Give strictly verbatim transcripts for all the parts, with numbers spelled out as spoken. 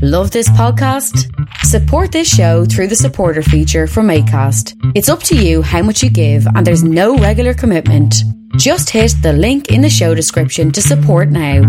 Love this podcast? Support this show through the supporter feature from Acast. It's up to you how much you give, and there's no regular commitment. Just hit the link in the show description to support now.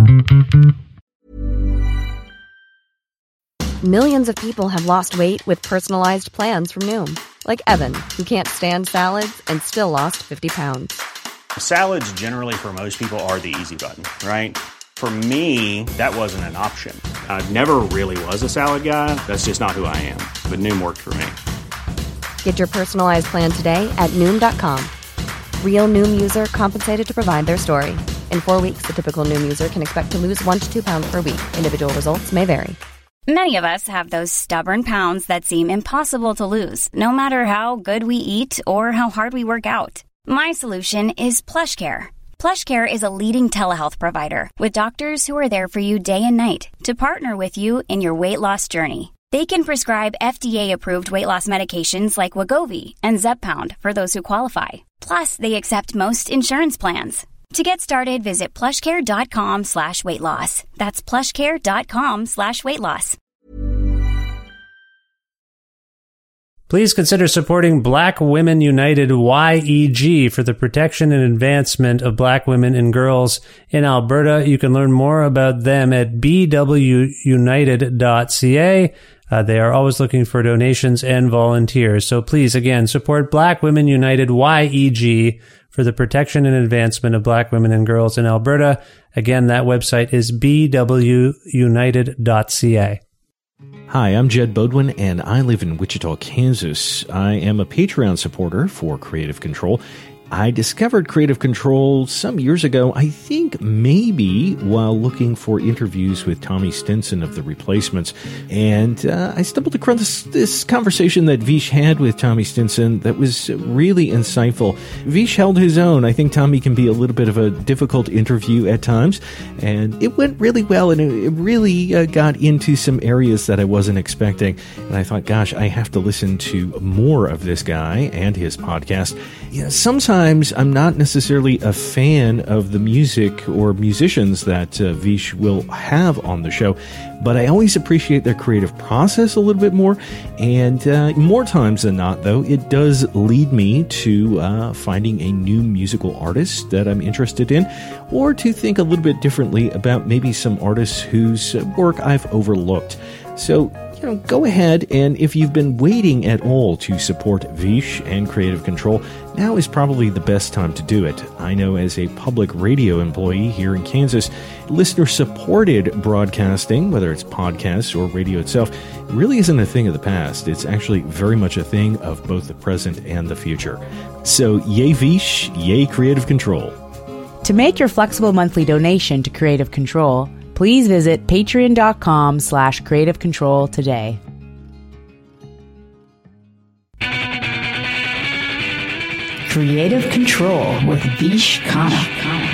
Millions of people have lost weight with personalized plans from Noom. Like Evan, who can't stand salads and still lost fifty pounds. Salads generally for most people are the easy button, right? For me, that wasn't an option. I never really was a salad guy. That's just not who I am. But Noom worked for me. Get your personalized plan today at Noom dot com. Real Noom user compensated to provide their story. In four weeks, the typical Noom user can expect to lose one to two pounds per week. Individual results may vary. Many of us have those stubborn pounds that seem impossible to lose, no matter how good we eat or how hard we work out. My solution is PlushCare. PlushCare is a leading telehealth provider with doctors who are there for you day and night to partner with you in your weight loss journey. They can prescribe F D A-approved weight loss medications like Wegovy and Zepbound for those who qualify. Plus, they accept most insurance plans. To get started, visit plushcare.com slash weight loss. That's plushcare.com slash weight loss. Please consider supporting Black Women United Y E G for the protection and advancement of black women and girls in Alberta. You can learn more about them at b w united dot c a. Uh, they are always looking for donations and volunteers. So please, again, support Black Women United Y E G for the protection and advancement of black women and girls in Alberta. Again, that website is b w united dot c a. Hi, I'm Jed Bodwin, and I live in Wichita, Kansas. I am a Patreon supporter for Creative Control. I discovered Creative Control some years ago, I think maybe while looking for interviews with Tommy Stinson of The Replacements. And uh, I stumbled across this, this conversation that Vish had with Tommy Stinson that was really insightful. Vish held his own. I think Tommy can be a little bit of a difficult interview at times. And it went really well, and it, it really uh, got into some areas that I wasn't expecting. And I thought, gosh, I have to listen to more of this guy and his podcast. Yeah, sometimes Sometimes I'm not necessarily a fan of the music or musicians that uh, Vish will have on the show, but I always appreciate their creative process a little bit more. And uh, more times than not, though, it does lead me to uh, finding a new musical artist that I'm interested in, or to think a little bit differently about maybe some artists whose work I've overlooked. So, you know, go ahead, and if you've been waiting at all to support Vish and Creative Control, now is probably the best time to do it. I know as a public radio employee here in Kansas, listener-supported broadcasting, whether it's podcasts or radio itself, really isn't a thing of the past. It's actually very much a thing of both the present and the future. So, yay Vish, yay Creative Control. To make your flexible monthly donation to Creative Control, please visit patreon.com slash creative control today. Creative Control with Vish Khanna.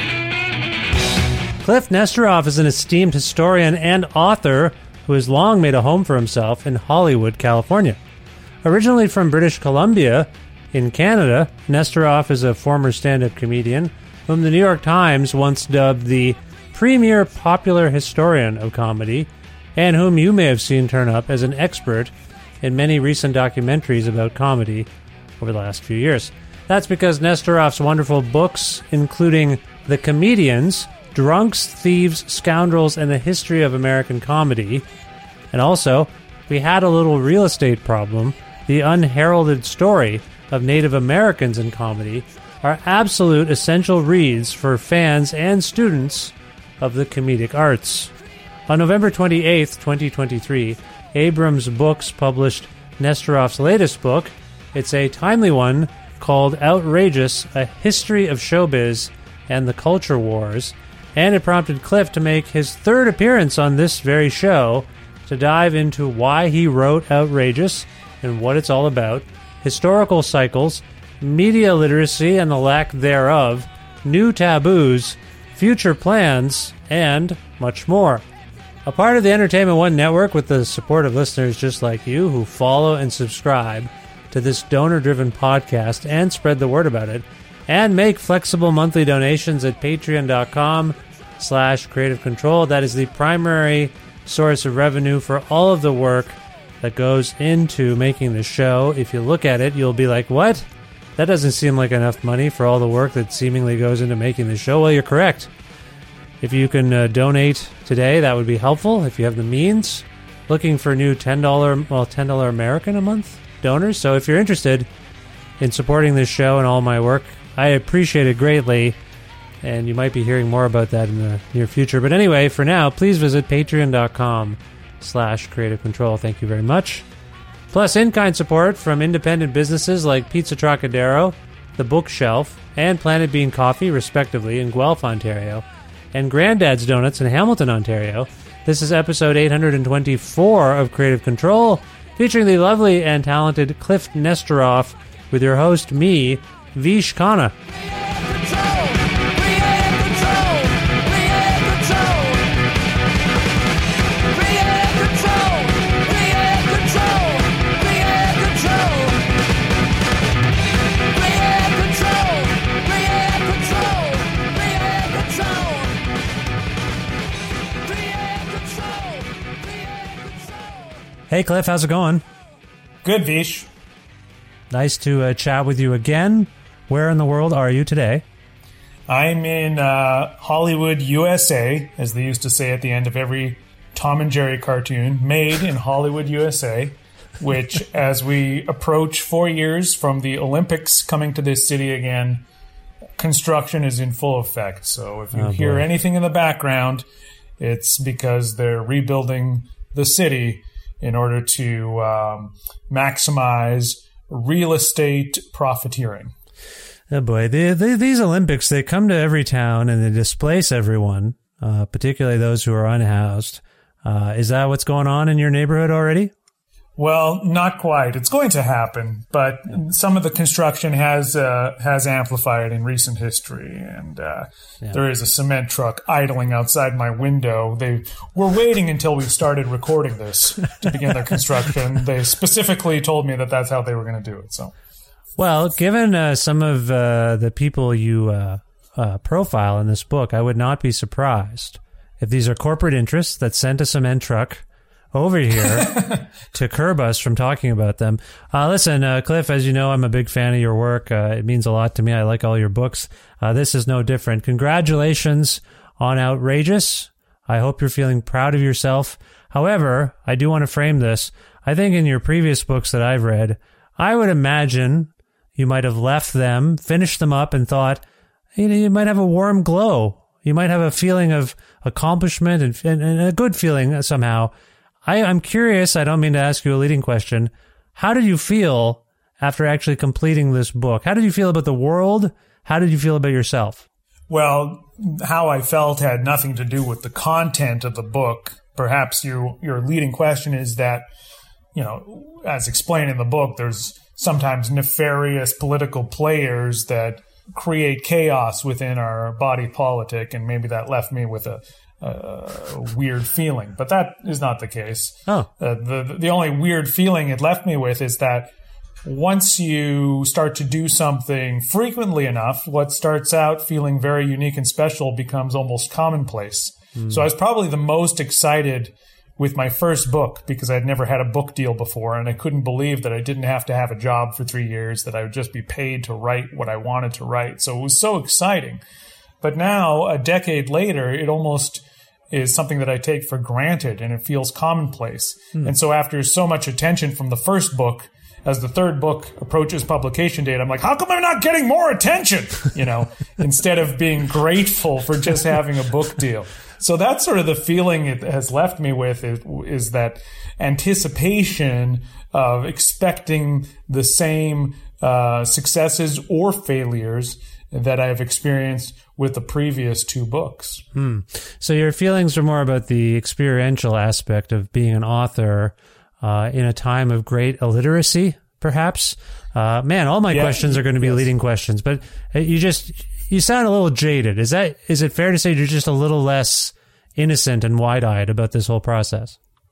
Cliff Nesteroff is an esteemed historian and author who has long made a home for himself in Hollywood, California. Originally from British Columbia in Canada, Nesteroff is a former stand-up comedian whom the New York Times once dubbed the premier popular historian of comedy, and whom you may have seen turn up as an expert in many recent documentaries about comedy over the last few years. That's because Nesteroff's wonderful books, including The Comedians, Drunks, Thieves, Scoundrels, and the History of American Comedy, and also We Had a Little Real Estate Problem, The Unheralded Story of Native Americans in Comedy, are absolute essential reads for fans and students of the comedic arts. On November twenty-eighth, twenty twenty-three, Abrams Books published Nesteroff's latest book. It's a timely one called Outrageous, A History of Showbiz and the Culture Wars, and it prompted Cliff to make his third appearance on this very show to dive into why he wrote Outrageous and what it's all about, historical cycles, media literacy and the lack thereof, new taboos, future plans, and much more. A part of the Entertainment One Network with the support of listeners just like you who follow and subscribe to this donor-driven podcast and spread the word about it, and make flexible monthly donations at patreon.com slash creative control. That is the primary source of revenue for all of the work that goes into making the show. If you look at it, you'll be like, what? That doesn't seem like enough money for all the work that seemingly goes into making the show. Well, you're correct. If you can uh, donate today, that would be helpful if you have the means. Looking for new ten dollars, well, ten dollars American a month donors. So if you're interested in supporting this show and all my work, I appreciate it greatly. And you might be hearing more about that in the near future. But anyway, for now, please visit patreon.com slash creative control. Thank you very much. Plus, in-kind support from independent businesses like Pizza Trocadero, The Bookshelf, and Planet Bean Coffee, respectively, in Guelph, Ontario, and Granddad's Donuts in Hamilton, Ontario. This is episode eight hundred twenty-four of Creative Control, featuring the lovely and talented Cliff Nesteroff, with your host, me, Vish Khanna. Hey, Cliff, how's it going? Good, Vish. Nice to uh, chat with you again. Where in the world are you today? I'm in uh, Hollywood, U S A, as they used to say at the end of every Tom and Jerry cartoon, made in Hollywood, U S A, which, as we approach four years from the Olympics coming to this city again, construction is in full effect. So if you oh, hear boy. anything in the background, it's because they're rebuilding the city in order to um, maximize real estate profiteering. Oh boy, the, the, these Olympics, they come to every town and they displace everyone, uh, particularly those who are unhoused. Uh, is that what's going on in your neighborhood already? Well, not quite. It's going to happen, but some of the construction has uh, has amplified in recent history, and uh, yeah. there is a cement truck idling outside my window. They were waiting until we started recording this to begin their construction. They specifically told me that that's how they were going to do it. So, well, given uh, some of uh, the people you uh, uh, profile in this book, I would not be surprised if these are corporate interests that sent a cement truck over here to curb us from talking about them. Uh, listen, uh, Cliff, as you know, I'm a big fan of your work. Uh, it means a lot to me. I like all your books. Uh, this is no different. Congratulations on Outrageous. I hope you're feeling proud of yourself. However, I do want to frame this. I think in your previous books that I've read, I would imagine you might have left them, finished them up, and thought, you know, you might have a warm glow. You might have a feeling of accomplishment and, and, and a good feeling somehow. I, I'm curious, I don't mean to ask you a leading question, how did you feel after actually completing this book? How did you feel about the world? How did you feel about yourself? Well, how I felt had nothing to do with the content of the book. Perhaps your your leading question is that, you know, as explained in the book, there's sometimes nefarious political players that create chaos within our body politic, and maybe that left me with a a weird feeling, but that is not the case. Oh, uh, the the only weird feeling it left me with is that once you start to do something frequently enough, what starts out feeling very unique and special becomes almost commonplace. Mm. So I was probably the most excited with my first book because I'd never had a book deal before, and I couldn't believe that I didn't have to have a job for three years, that I would just be paid to write what I wanted to write. So it was so exciting. But now, a decade later, it almost is something that I take for granted, and it feels commonplace. Hmm. And so after so much attention from the first book, as the third book approaches publication date, I'm like, how come I'm not getting more attention? You know, instead of being grateful for just having a book deal. So that's sort of the feeling it has left me with, is, is that anticipation of expecting the same uh, successes or failures that I've experienced with the previous two books. Hmm. So your feelings are more about the experiential aspect of being an author uh, in a time of great illiteracy, perhaps? Uh, man, all my yeah, questions are going to be yes. leading questions, but you just, you sound a little jaded. Is that, is it fair to say you're just a little less innocent and wide-eyed about this whole process?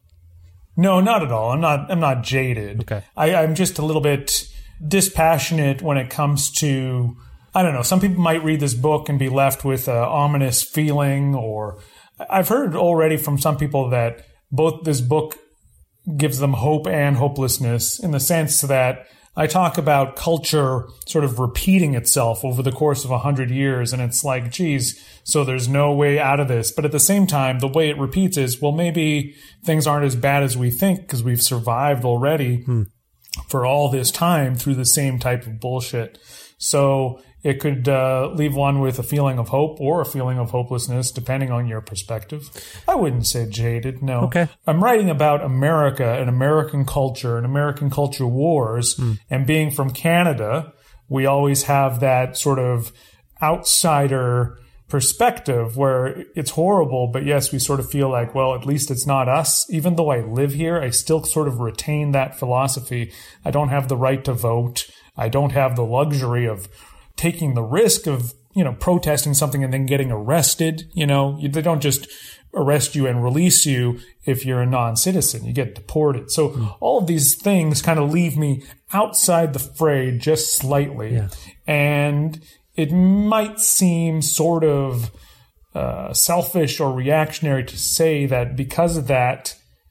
No, not at all. I'm not, I'm not jaded. Okay. I, I'm just a little bit dispassionate when it comes to, I don't know, some people might read this book and be left with an ominous feeling, or I've heard already from some people that both this book gives them hope and hopelessness in the sense that I talk about culture sort of repeating itself over the course of a hundred years. And it's like, geez, so there's no way out of this. But at the same time, the way it repeats is, well, maybe things aren't as bad as we think because we've survived already hmm. for all this time through the same type of bullshit. So it could uh, leave one with a feeling of hope or a feeling of hopelessness, depending on your perspective. I wouldn't say jaded, no. Okay. I'm writing about America and American culture and American culture wars. Mm. And being from Canada, we always have that sort of outsider perspective where it's horrible, but yes, we sort of feel like, well, at least it's not us. Even though I live here, I still sort of retain that philosophy. I don't have the right to vote. I don't have the luxury of taking the risk of, you know, protesting something and then getting arrested. You know, they don't just arrest you and release you if you're a non-citizen. You get deported. So mm. all of these things kind of leave me outside the fray just slightly. Yeah. And it might seem sort of uh, selfish or reactionary to say that because of that,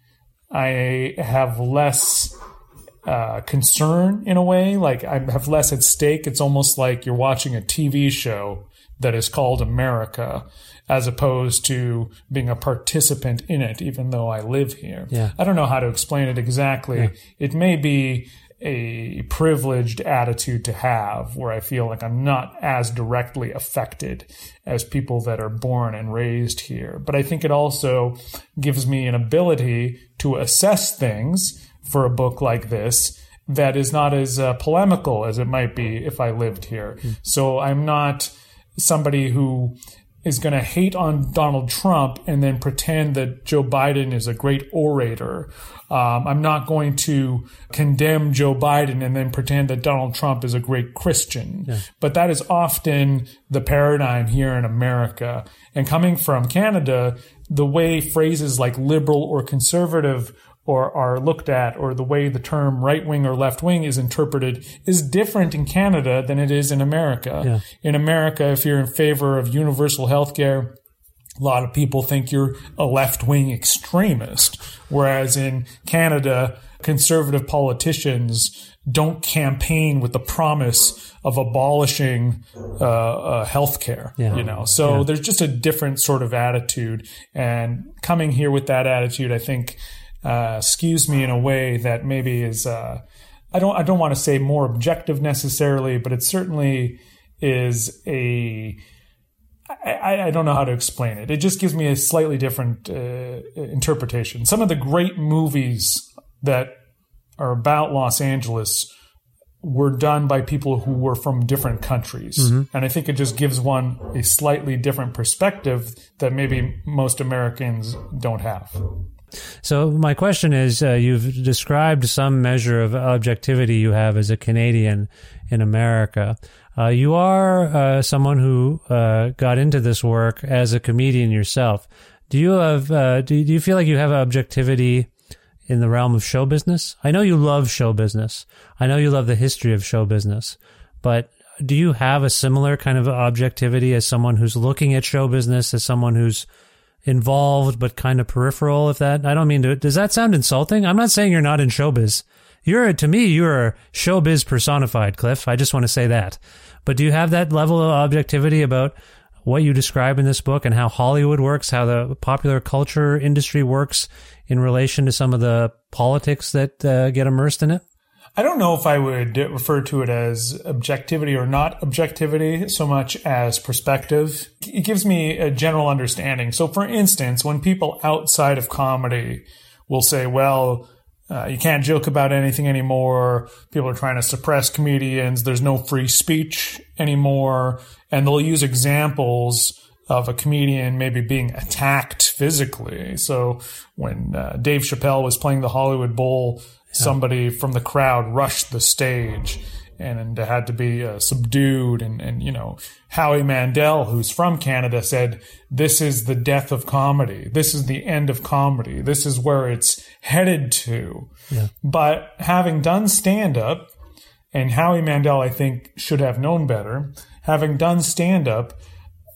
I have less Uh, concern in a way, like I have less at stake. It's almost like you're watching a T V show that is called America as opposed to being a participant in it, even though I live here. Yeah. I don't know how to explain it exactly. Yeah. It may be a privileged attitude to have where I feel like I'm not as directly affected as people that are born and raised here. But I think it also gives me an ability to assess things for a book like this that is not as uh, polemical as it might be if I lived here. Mm. So I'm not somebody who is going to hate on Donald Trump and then pretend that Joe Biden is a great orator. Um, I'm not going to condemn Joe Biden and then pretend that Donald Trump is a great Christian. Yeah. But that is often the paradigm here in America. And coming from Canada, the way phrases like liberal or conservative or are looked at, or the way the term right-wing or left-wing is interpreted is different in Canada than it is in America. Yeah. In America, if you're in favor of universal health care, a lot of people think you're a left-wing extremist, whereas in Canada, conservative politicians don't campaign with the promise of abolishing uh, uh, health care, yeah. you know. So yeah. there's just a different sort of attitude. And coming here with that attitude, I think, Uh, skews me in a way that maybe is uh, I don't I don't want to say more objective necessarily, but it certainly is a I, I don't know how to explain it. It just gives me a slightly different uh, interpretation. Some of the great movies that are about Los Angeles were done by people who were from different countries. Mm-hmm. And I think it just gives one a slightly different perspective that maybe most Americans don't have. So my question is, uh, you've described some measure of objectivity you have as a Canadian in America. Uh, you are uh, someone who uh, got into this work as a comedian yourself. Do you have? Uh, do, do you feel like you have objectivity in the realm of show business? I know you love show business. I know you love the history of show business. But do you have a similar kind of objectivity as someone who's looking at show business, as someone who's involved but kind of peripheral? If that, I don't mean to, does that sound insulting? I'm not saying you're not in showbiz. You're, to me, you're showbiz personified, Cliff. I just want to say that. But do you have that level of objectivity about what you describe in this book and how Hollywood works, how the popular culture industry works in relation to some of the politics that uh, get immersed in it? I don't know if I would refer to it as objectivity or not objectivity so much as perspective. It gives me a general understanding. So, for instance, when people outside of comedy will say, well, uh, you can't joke about anything anymore, people are trying to suppress comedians, there's no free speech anymore, and they'll use examples of a comedian maybe being attacked physically. So when uh, Dave Chappelle was playing the Hollywood Bowl, somebody from the crowd rushed the stage and it had to be uh, subdued. And, and, you know, Howie Mandel, who's from Canada, said, this is the death of comedy. This is the end of comedy. This is where it's headed to. Yeah. But having done stand-up, and Howie Mandel, I think, should have known better, having done stand-up,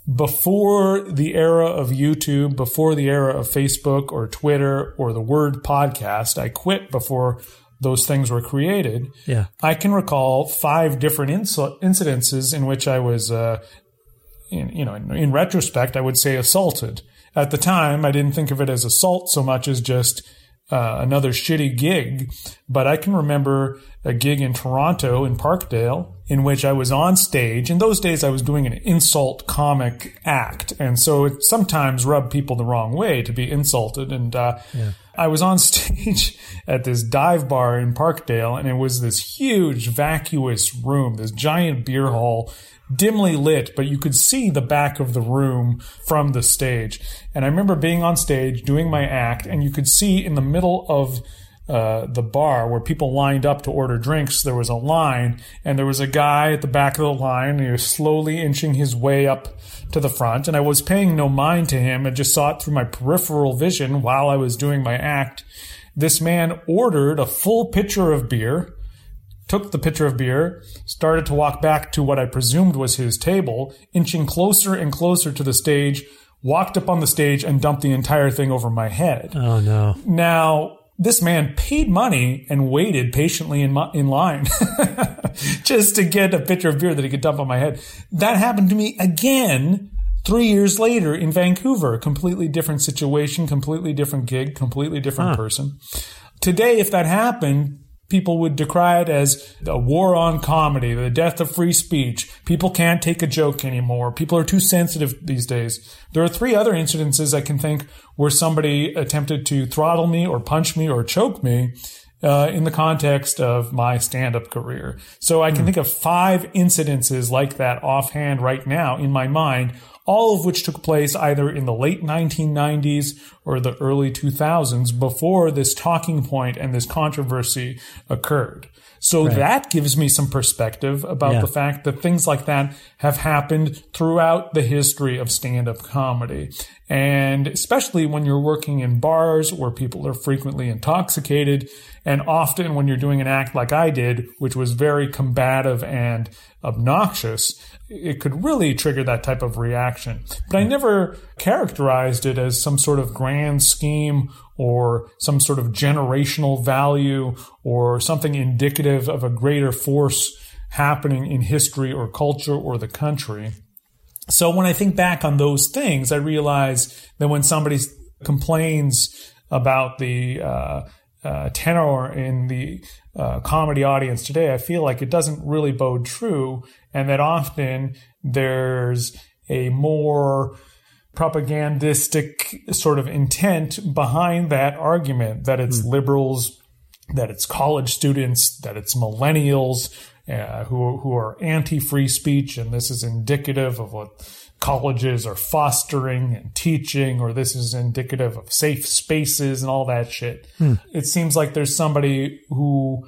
before the era of YouTube, before the era of Facebook or Twitter or the word podcast, I quit before those things were created. Yeah. I can recall five different inc- incidences in which I was, uh, in, you know, in, in retrospect, I would say assaulted. At the time, I didn't think of it as assault so much as just uh, another shitty gig. But I can remember a gig in Toronto, in Parkdale, in which I was on stage. In those days, I was doing an insult comic act. And so it sometimes rubbed people the wrong way to be insulted. And uh, yeah. I was on stage at this dive bar in Parkdale, and it was this huge, vacuous room, this giant beer hall, dimly lit, but you could see the back of the room from the stage. And I remember being on stage doing my act, and you could see in the middle of uh, the bar where people lined up to order drinks, there was a line, and there was a guy at the back of the line, and he was slowly inching his way up to the front. And I was paying no mind to him. I just saw it through my peripheral vision while I was doing my act. This man ordered a full pitcher of beer, took the pitcher of beer, started to walk back to what I presumed was his table, inching closer and closer to the stage, walked up on the stage and dumped the entire thing over my head. Oh, no. Now, this man paid money and waited patiently in my, in line just to get a pitcher of beer that he could dump on my head. That happened to me again three years later in Vancouver. Completely different situation, completely different gig, completely different huh. person. Today, if that happened, people would decry it as a war on comedy, the death of free speech. People can't take a joke anymore. People are too sensitive these days. There are three other incidences I can think where somebody attempted to throttle me or punch me or choke me uh, in the context of my stand-up career. So I can mm. think of five incidences like that offhand right now in my mind, all of which took place either in the late nineteen nineties or the early two thousands before this talking point and this controversy occurred. So right. that gives me some perspective about yeah. the fact that things like that have happened throughout the history of stand-up comedy. And especially when you're working in bars where people are frequently intoxicated, and often when you're doing an act like I did, which was very combative and obnoxious, it could really trigger that type of reaction. But I never characterized it as some sort of grand scheme or some sort of generational value or something indicative of a greater force happening in history or culture or the country. So when I think back on those things, I realize that when somebody complains about the uh, uh, tenor in the uh, comedy audience today, I feel like it doesn't really bode true, and that often there's a more propagandistic sort of intent behind that argument, that it's mm. liberals, that it's college students, that it's millennials uh, who, who are anti-free speech, and this is indicative of what colleges are fostering and teaching, or this is indicative of safe spaces and all that shit. Mm. It seems like there's somebody who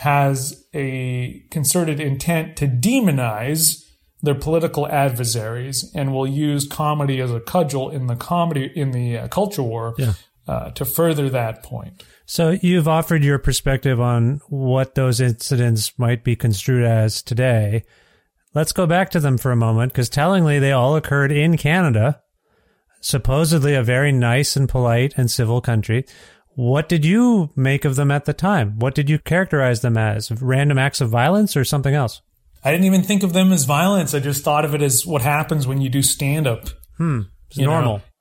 has a concerted intent to demonize their political adversaries and will use comedy as a cudgel in the comedy in the uh, culture war yeah. uh, to further that point. So you've offered your perspective on what those incidents might be construed as today. Let's go back to them for a moment, because tellingly they all occurred in Canada, supposedly a very nice and polite and civil country. What did you make of them at the time? What did you characterize them as? Random acts of violence or something else? I didn't even think of them as violence. I just thought of it as what happens when you do stand-up. Hmm. It's normal. Know?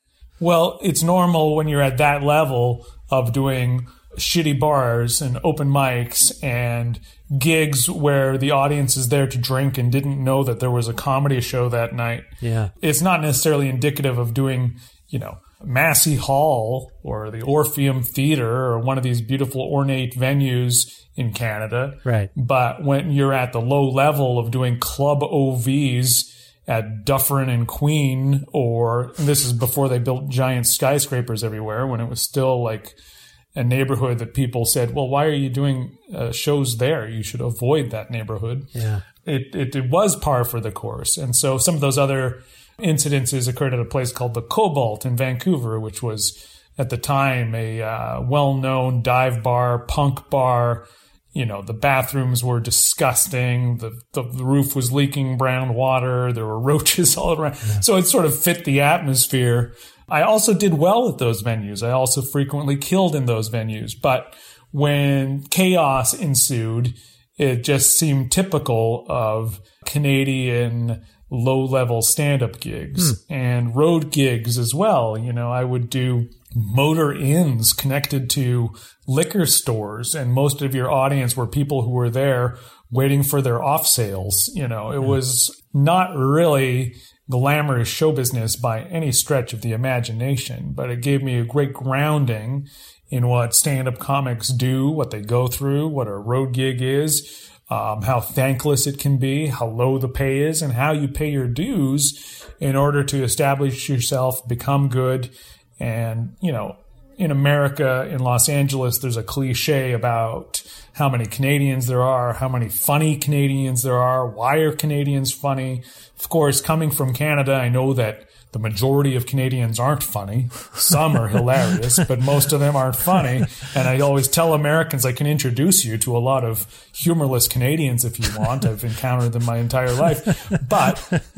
Well, it's normal when you're at that level of doing shitty bars and open mics and gigs where the audience is there to drink and didn't know that there was a comedy show that night. Yeah. It's not necessarily indicative of doing, you know, Massey Hall or the Orpheum Theatre or one of these beautiful ornate venues in Canada. Right. But when you're at the low level of doing club O Vs at Dufferin and Queen, or this is before they built giant skyscrapers everywhere, when it was still like a neighborhood that people said, well, why are you doing uh, shows there? You should avoid that neighborhood. Yeah. It, it, it was par for the course. And so some of those other incidences occurred at a place called the Cobalt in Vancouver, which was at the time a uh, well-known dive bar, punk bar, You know, the bathrooms were disgusting. The, the, the roof was leaking brown water. There were roaches all around. Yeah. So it sort of fit the atmosphere. I also did well at those venues. I also frequently killed in those venues. But when chaos ensued, it just seemed typical of Canadian low-level stand-up gigs hmm. and road gigs as well. You know, I would do motor inns connected to liquor stores, and most of your audience were people who were there waiting for their off sales. You know, it hmm. was not really glamorous show business by any stretch of the imagination, but it gave me a great grounding in what stand-up comics do, what they go through, what a road gig is, um, how thankless it can be, how low the pay is, and how you pay your dues in order to establish yourself, become good. And, you know, in America, in Los Angeles, there's a cliche about how many Canadians there are, how many funny Canadians there are, why are Canadians funny? Of course, coming from Canada, I know that the majority of Canadians aren't funny. Some are hilarious, but most of them aren't funny. And I always tell Americans I can introduce you to a lot of humorless Canadians if you want. I've encountered them my entire life. But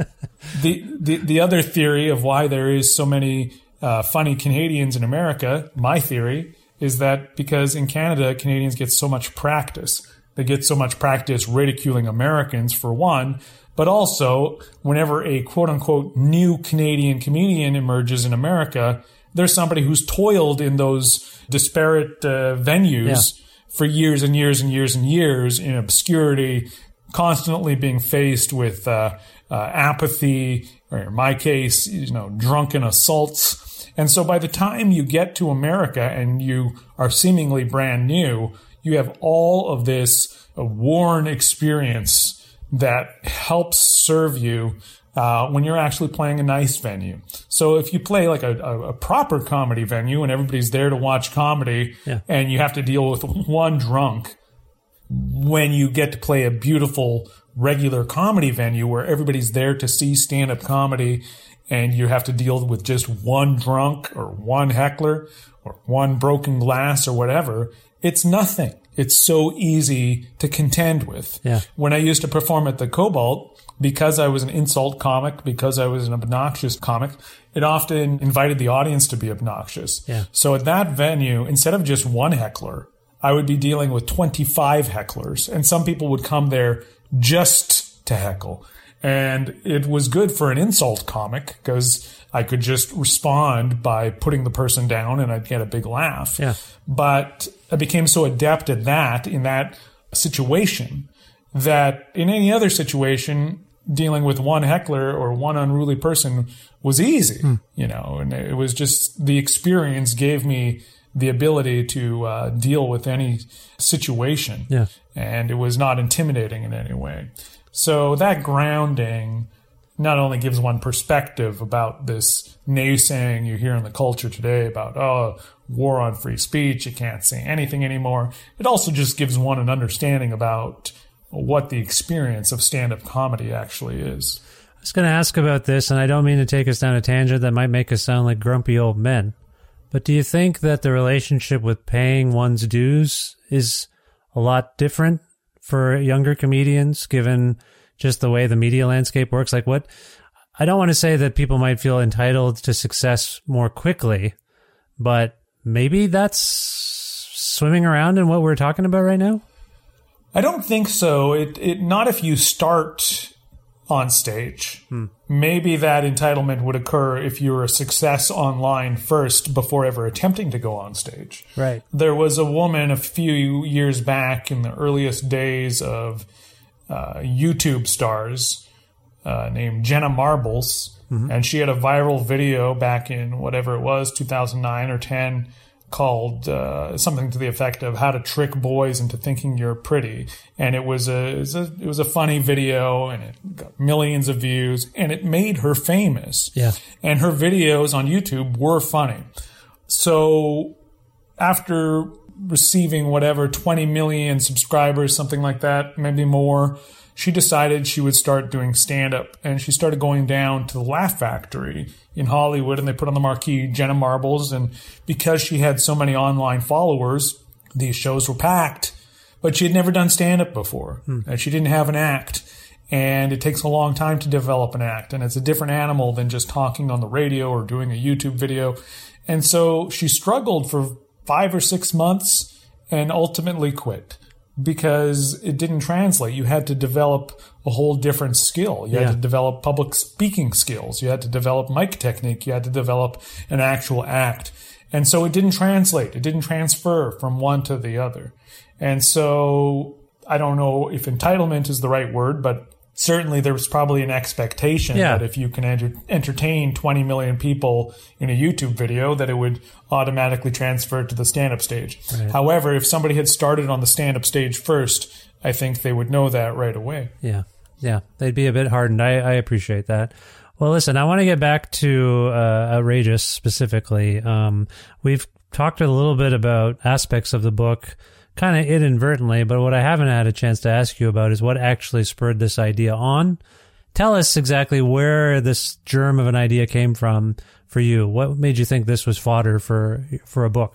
the the, the other theory of why there is so many uh, funny Canadians in America, my theory, is that because in Canada, Canadians get so much practice. They get so much practice ridiculing Americans, for one. But also, whenever a quote-unquote new Canadian comedian emerges in America, there's somebody who's toiled in those disparate uh, venues yeah. for years and years and years and years in obscurity, constantly being faced with uh, uh, apathy, or in my case, you know, drunken assaults. And so by the time you get to America and you are seemingly brand new, you have all of this uh, worn experience that helps serve you uh, when you're actually playing a nice venue. So if you play like a, a, a proper comedy venue and everybody's there to watch comedy yeah. and you have to deal with one drunk, when you get to play a beautiful regular comedy venue where everybody's there to see stand-up comedy and you have to deal with just one drunk or one heckler or one broken glass or whatever, it's nothing. It's so easy to contend with. Yeah. When I used to perform at the Cobalt, because I was an insult comic, because I was an obnoxious comic, it often invited the audience to be obnoxious. Yeah. So at that venue, instead of just one heckler, I would be dealing with twenty-five hecklers. And some people would come there just to heckle. And it was good for an insult comic because I could just respond by putting the person down and I'd get a big laugh. Yeah. But I became so adept at that in that situation that in any other situation, dealing with one heckler or one unruly person was easy, hmm. you know, and it was just the experience gave me the ability to uh, deal with any situation. Yeah. And it was not intimidating in any way. So that grounding not only gives one perspective about this naysaying you hear in the culture today about, oh, war on free speech, you can't say anything anymore. It also just gives one an understanding about what the experience of stand-up comedy actually is. I was going to ask about this, and I don't mean to take us down a tangent that might make us sound like grumpy old men, but do you think that the relationship with paying one's dues is a lot different for younger comedians, given just the way the media landscape works? Like what, I don't want to say that people might feel entitled to success more quickly, but maybe that's swimming around in what we're talking about right now? I don't think so. It, it not if you start on stage. Hmm. Maybe that entitlement would occur if you were a success online first before ever attempting to go on stage. Right. There was a woman a few years back in the earliest days of uh, YouTube stars uh, named Jenna Marbles, mm-hmm. and she had a viral video back in whatever it was, two thousand nine or ten, called uh, something to the effect of how to trick boys into thinking you're pretty. And it was a, it was a it was a funny video, and it got millions of views, and it made her famous. Yeah. And her videos on YouTube were funny. So after receiving whatever twenty million subscribers, something like that, maybe more, she decided she would start doing stand-up, and she started going down to the Laugh Factory in Hollywood, and they put on the marquee Jenna Marbles, and because she had so many online followers, these shows were packed. but she had never done stand-up before. Hmm. And she didn't have an act. And it takes a long time to develop an act. And it's a different animal than just talking on the radio or doing a YouTube video. And so she struggled for five or six months and ultimately quit because it didn't translate. You had to develop a whole different skill. You yeah. had to develop public speaking skills. You had to develop mic technique. You had to develop an actual act. And so it didn't translate. It didn't transfer from one to the other. And so I don't know if entitlement is the right word, but certainly there was probably an expectation yeah. that if you can enter- entertain twenty million people in a YouTube video, that it would automatically transfer to the stand-up stage. Right. However, if somebody had started on the stand-up stage first, I think they would know that right away. Yeah, yeah. They'd be a bit hardened. I, I appreciate that. Well, listen, I want to get back to uh, Outrageous specifically. Um, we've talked a little bit about aspects of the book kind of inadvertently, but what I haven't had a chance to ask you about is what actually spurred this idea on. Tell us exactly where this germ of an idea came from for you. What made you think this was fodder for for a book?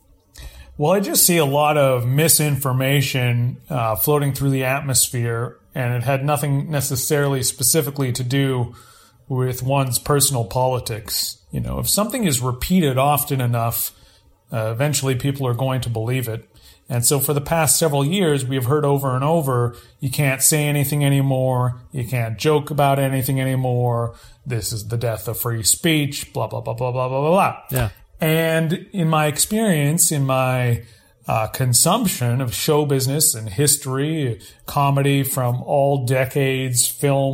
Well, I just see a lot of misinformation uh, floating through the atmosphere, and it had nothing necessarily specifically to do with one's personal politics. You know, if something is repeated often enough, uh, eventually people are going to believe it. And so for the past several years, we have heard over and over, you can't say anything anymore, you can't joke about anything anymore, this is the death of free speech, blah, blah, blah, blah, blah, blah, blah. Yeah. And in my experience, in my uh, consumption of show business and history, comedy from all decades,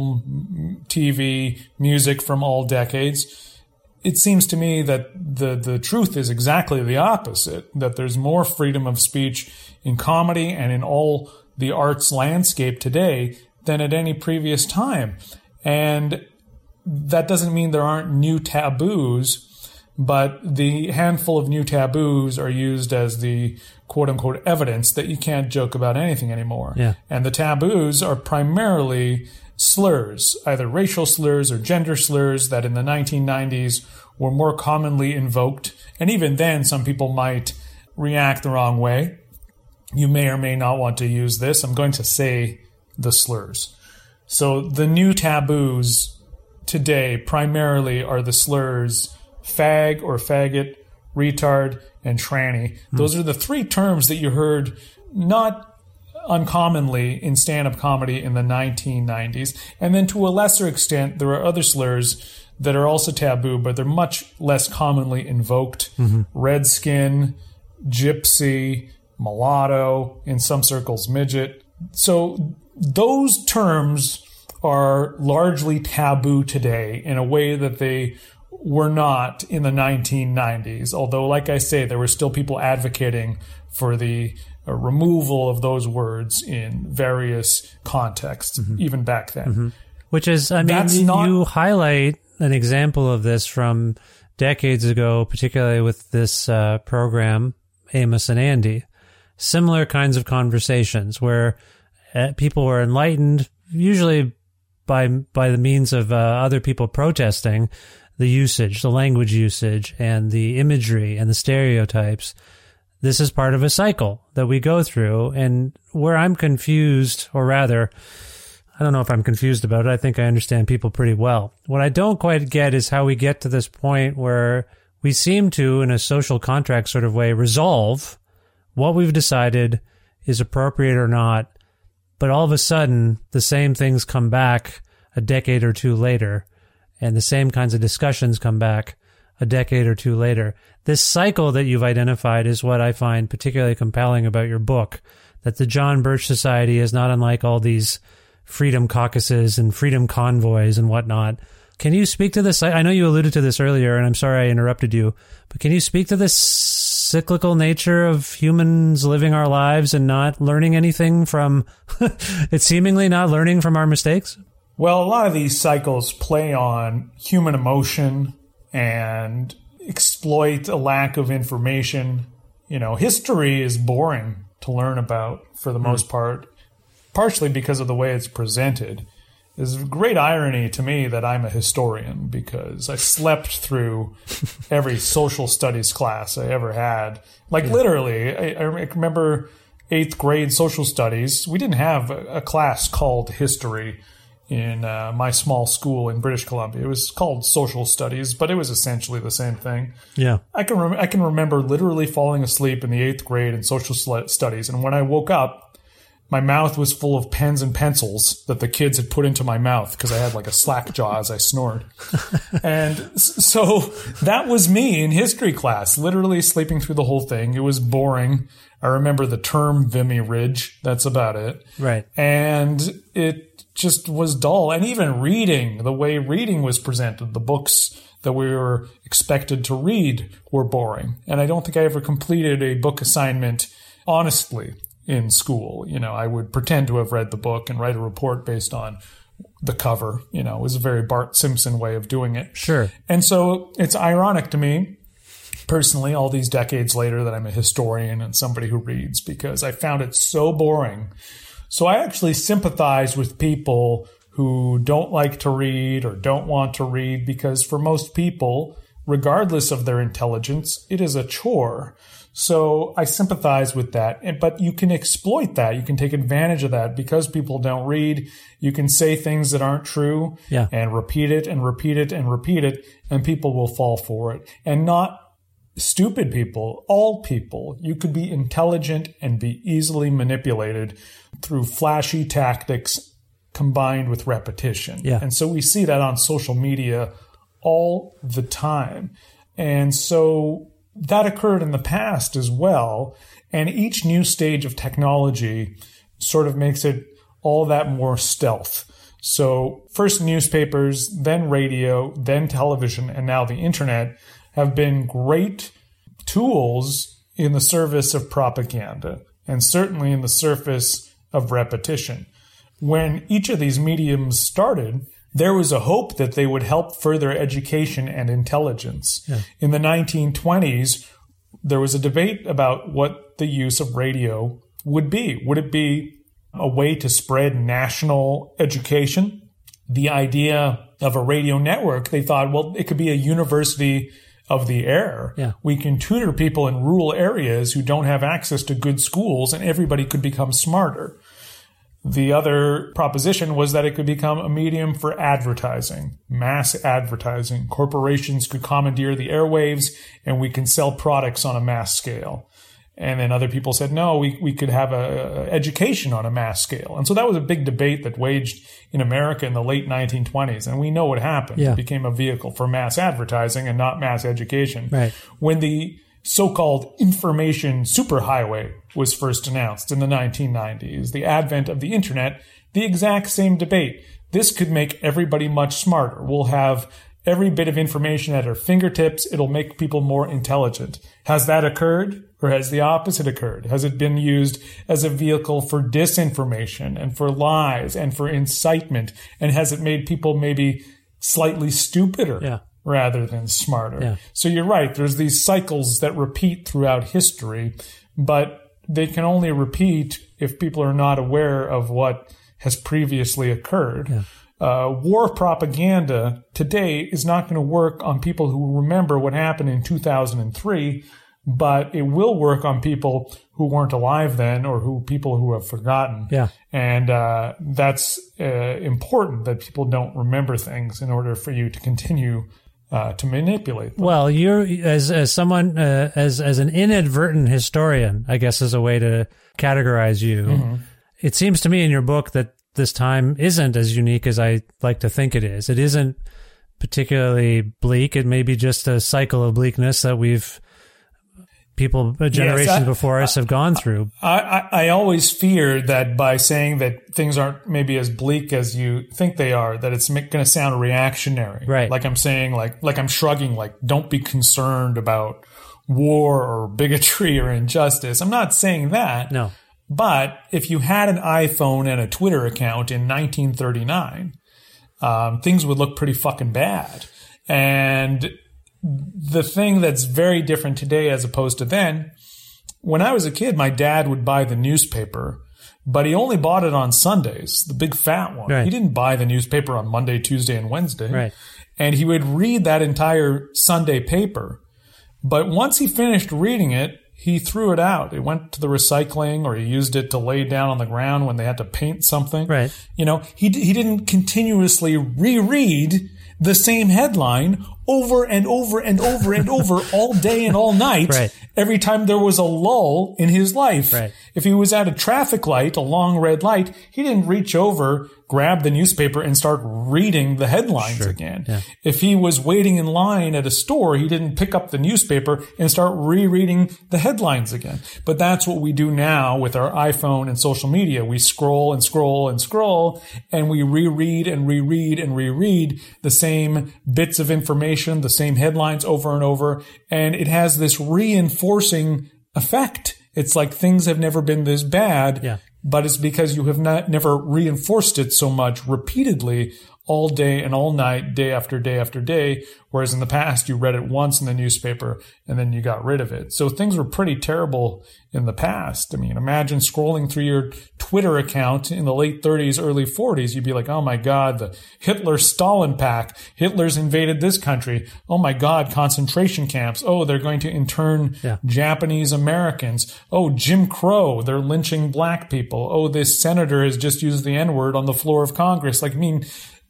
film, T V, music from all decades, it seems to me that the, the truth is exactly the opposite, that there's more freedom of speech in comedy and in all the arts landscape today than at any previous time. And that doesn't mean there aren't new taboos, but the handful of new taboos are used as the quote-unquote evidence that you can't joke about anything anymore. Yeah. And the taboos are primarily slurs, either racial slurs or gender slurs that in the nineteen nineties were more commonly invoked. And even then, some people might react the wrong way. You may or may not want to use this. I'm going to say the slurs. So the new taboos today primarily are the slurs fag or faggot, retard, and tranny. Hmm. Those are the three terms that you heard not uncommonly in stand-up comedy in the nineteen nineties. And then to a lesser extent, there are other slurs that are also taboo, but they're much less commonly invoked. Mm-hmm. Redskin, gypsy, mulatto, in some circles, midget. So those terms are largely taboo today in a way that they were not in the nineteen nineties. Although, like I say, there were still people advocating for the a removal of those words in various contexts, mm-hmm. even back then. Mm-hmm. Which is, I mean, That's you, not, you highlight an example of this from decades ago, particularly with this uh, program, Amos and Andy. Similar kinds of conversations where uh, people were enlightened, usually by by the means of uh, other people protesting the usage, the language usage, and the imagery and the stereotypes. This is part of a cycle that we go through, and where I'm confused, or rather, I don't know if I'm confused about it. I think I understand people pretty well. What I don't quite get is how we get to this point where we seem to, in a social contract sort of way, resolve what we've decided is appropriate or not, but all of a sudden, the same things come back a decade or two later, and the same kinds of discussions come back a decade or two later. This cycle that you've identified is what I find particularly compelling about your book, that the John Birch Society is not unlike all these freedom caucuses and freedom convoys and whatnot. Can you speak to this? I know you alluded to this earlier, and I'm sorry I interrupted you, but can you speak to this cyclical nature of humans living our lives and not learning anything from, it's seemingly not learning from our mistakes? Well, a lot of these cycles play on human emotion and exploit a lack of information. You know, history is boring to learn about for the mm. most part, partially because of the way it's presented. There's a great irony to me that I'm a historian because I slept through every social studies class I ever had. Like yeah. literally, I, I remember eighth grade social studies. We didn't have a, a class called history in uh, my small school in British Columbia. It was called social studies, but it was essentially the same thing. Yeah. I can rem- I can remember literally falling asleep in the eighth grade in social sl- studies. And when I woke up, my mouth was full of pens and pencils that the kids had put into my mouth because I had like a slack jaw as I snored. And so that was me in history class, literally sleeping through the whole thing. It was boring. I remember the term Vimy Ridge. That's about it. Right. And it just was dull. And even reading, the way reading was presented, the books that we were expected to read were boring. And I don't think I ever completed a book assignment honestly in school. You know, I would pretend to have read the book and write a report based on the cover. You know, it was a very Bart Simpson way of doing it. Sure. And so it's ironic to me, personally, all these decades later, that I'm a historian and somebody who reads, because I found it so boring. So I actually sympathize with people who don't like to read or don't want to read, because for most people, regardless of their intelligence, it is a chore. So I sympathize with that. But you can exploit that. You can take advantage of that because people don't read. You can say things that aren't true yeah. and repeat it and repeat it and repeat it, and people will fall for it. And not stupid people, all people. You could be intelligent and be easily manipulated through flashy tactics combined with repetition. Yeah. And so we see that on social media all the time. And so that occurred in the past as well. And each new stage of technology sort of makes it all that more stealth. So first newspapers, then radio, then television, and now the internet have been great tools in the service of propaganda, and certainly in the service of repetition. When each of these mediums started, there was a hope that they would help further education and intelligence. Yeah. In the nineteen twenties, there was a debate about what the use of radio would be. Would it be a way to spread national education? The idea of a radio network, they thought, well, it could be a university of the air. Yeah. We can tutor people in rural areas who don't have access to good schools, and everybody could become smarter. The other proposition was that it could become a medium for advertising, mass advertising. Corporations could commandeer the airwaves, and we can sell products on a mass scale. And then other people said, no, we, we could have a, a education on a mass scale. And so that was a big debate that waged in America in the late nineteen twenties. And we know what happened. Yeah. It became a vehicle for mass advertising and not mass education. Right. When the so-called information superhighway was first announced in the nineteen nineties, the advent of the internet, the exact same debate. This could make everybody much smarter. We'll have every bit of information at our fingertips. It'll make people more intelligent. Has that occurred? Or has the opposite occurred? Has it been used as a vehicle for disinformation and for lies and for incitement? And has it made people maybe slightly stupider yeah. rather than smarter? Yeah. So you're right. There's these cycles that repeat throughout history, but they can only repeat if people are not aware of what has previously occurred. Yeah. Uh, war propaganda today is not going to work on people who remember what happened in two thousand three, but it will work on people who weren't alive then, or who people who have forgotten. Yeah. And uh, that's uh, important, that people don't remember things in order for you to continue uh, to manipulate them. Well, you're as as someone uh, as as an inadvertent historian, I guess is a way to categorize you. Mm-hmm. It seems to me in your book that this time isn't as unique as I like to think it is. It isn't particularly bleak. It may be just a cycle of bleakness that we've people generations yes, I, before us have gone through. I, I, I always fear that by saying that things aren't maybe as bleak as you think they are, that it's going to sound reactionary. Right. Like I'm saying, like like I'm shrugging, like don't be concerned about war or bigotry or injustice. I'm not saying that. No. But if you had an iPhone and a Twitter account in nineteen thirty-nine, um, things would look pretty fucking bad. And the thing that's very different today as opposed to then, when I was a kid, my dad would buy the newspaper, but he only bought it on Sundays, the big fat one. Right. He didn't buy the newspaper on Monday, Tuesday, and Wednesday. Right. And he would read that entire Sunday paper. But once he finished reading it, he threw it out. It went to the recycling, or he used it to lay down on the ground when they had to paint something. Right. You know, he he didn't continuously reread the same headline over and over and over and over all day and all night. Right. Every time there was a lull in his life. Right. If he was at a traffic light, a long red light, he didn't reach over, grab the newspaper, and start reading the headlines Sure. again. Yeah. If he was waiting in line at a store, he didn't pick up the newspaper and start rereading the headlines again. But that's what we do now with our iPhone and social media. We scroll and scroll and scroll, and we reread and reread and reread the same bits of information, the same headlines over and over, and it has this reinforcing effect. It's like things have never been this bad, Yeah. but it's because you have not never reinforced it so much repeatedly all day and all night, day after day after day, whereas in the past you read it once in the newspaper and then you got rid of it. So things were pretty terrible in the past. I mean, imagine scrolling through your Twitter account in the late thirties, early forties. You'd be like, oh my God, the Hitler-Stalin pact. Hitler's invaded this country. Oh my God, concentration camps. Oh, they're going to intern Yeah. Japanese Americans. Oh, Jim Crow, they're lynching black people. Oh, this senator has just used the N-word on the floor of Congress. Like, I mean,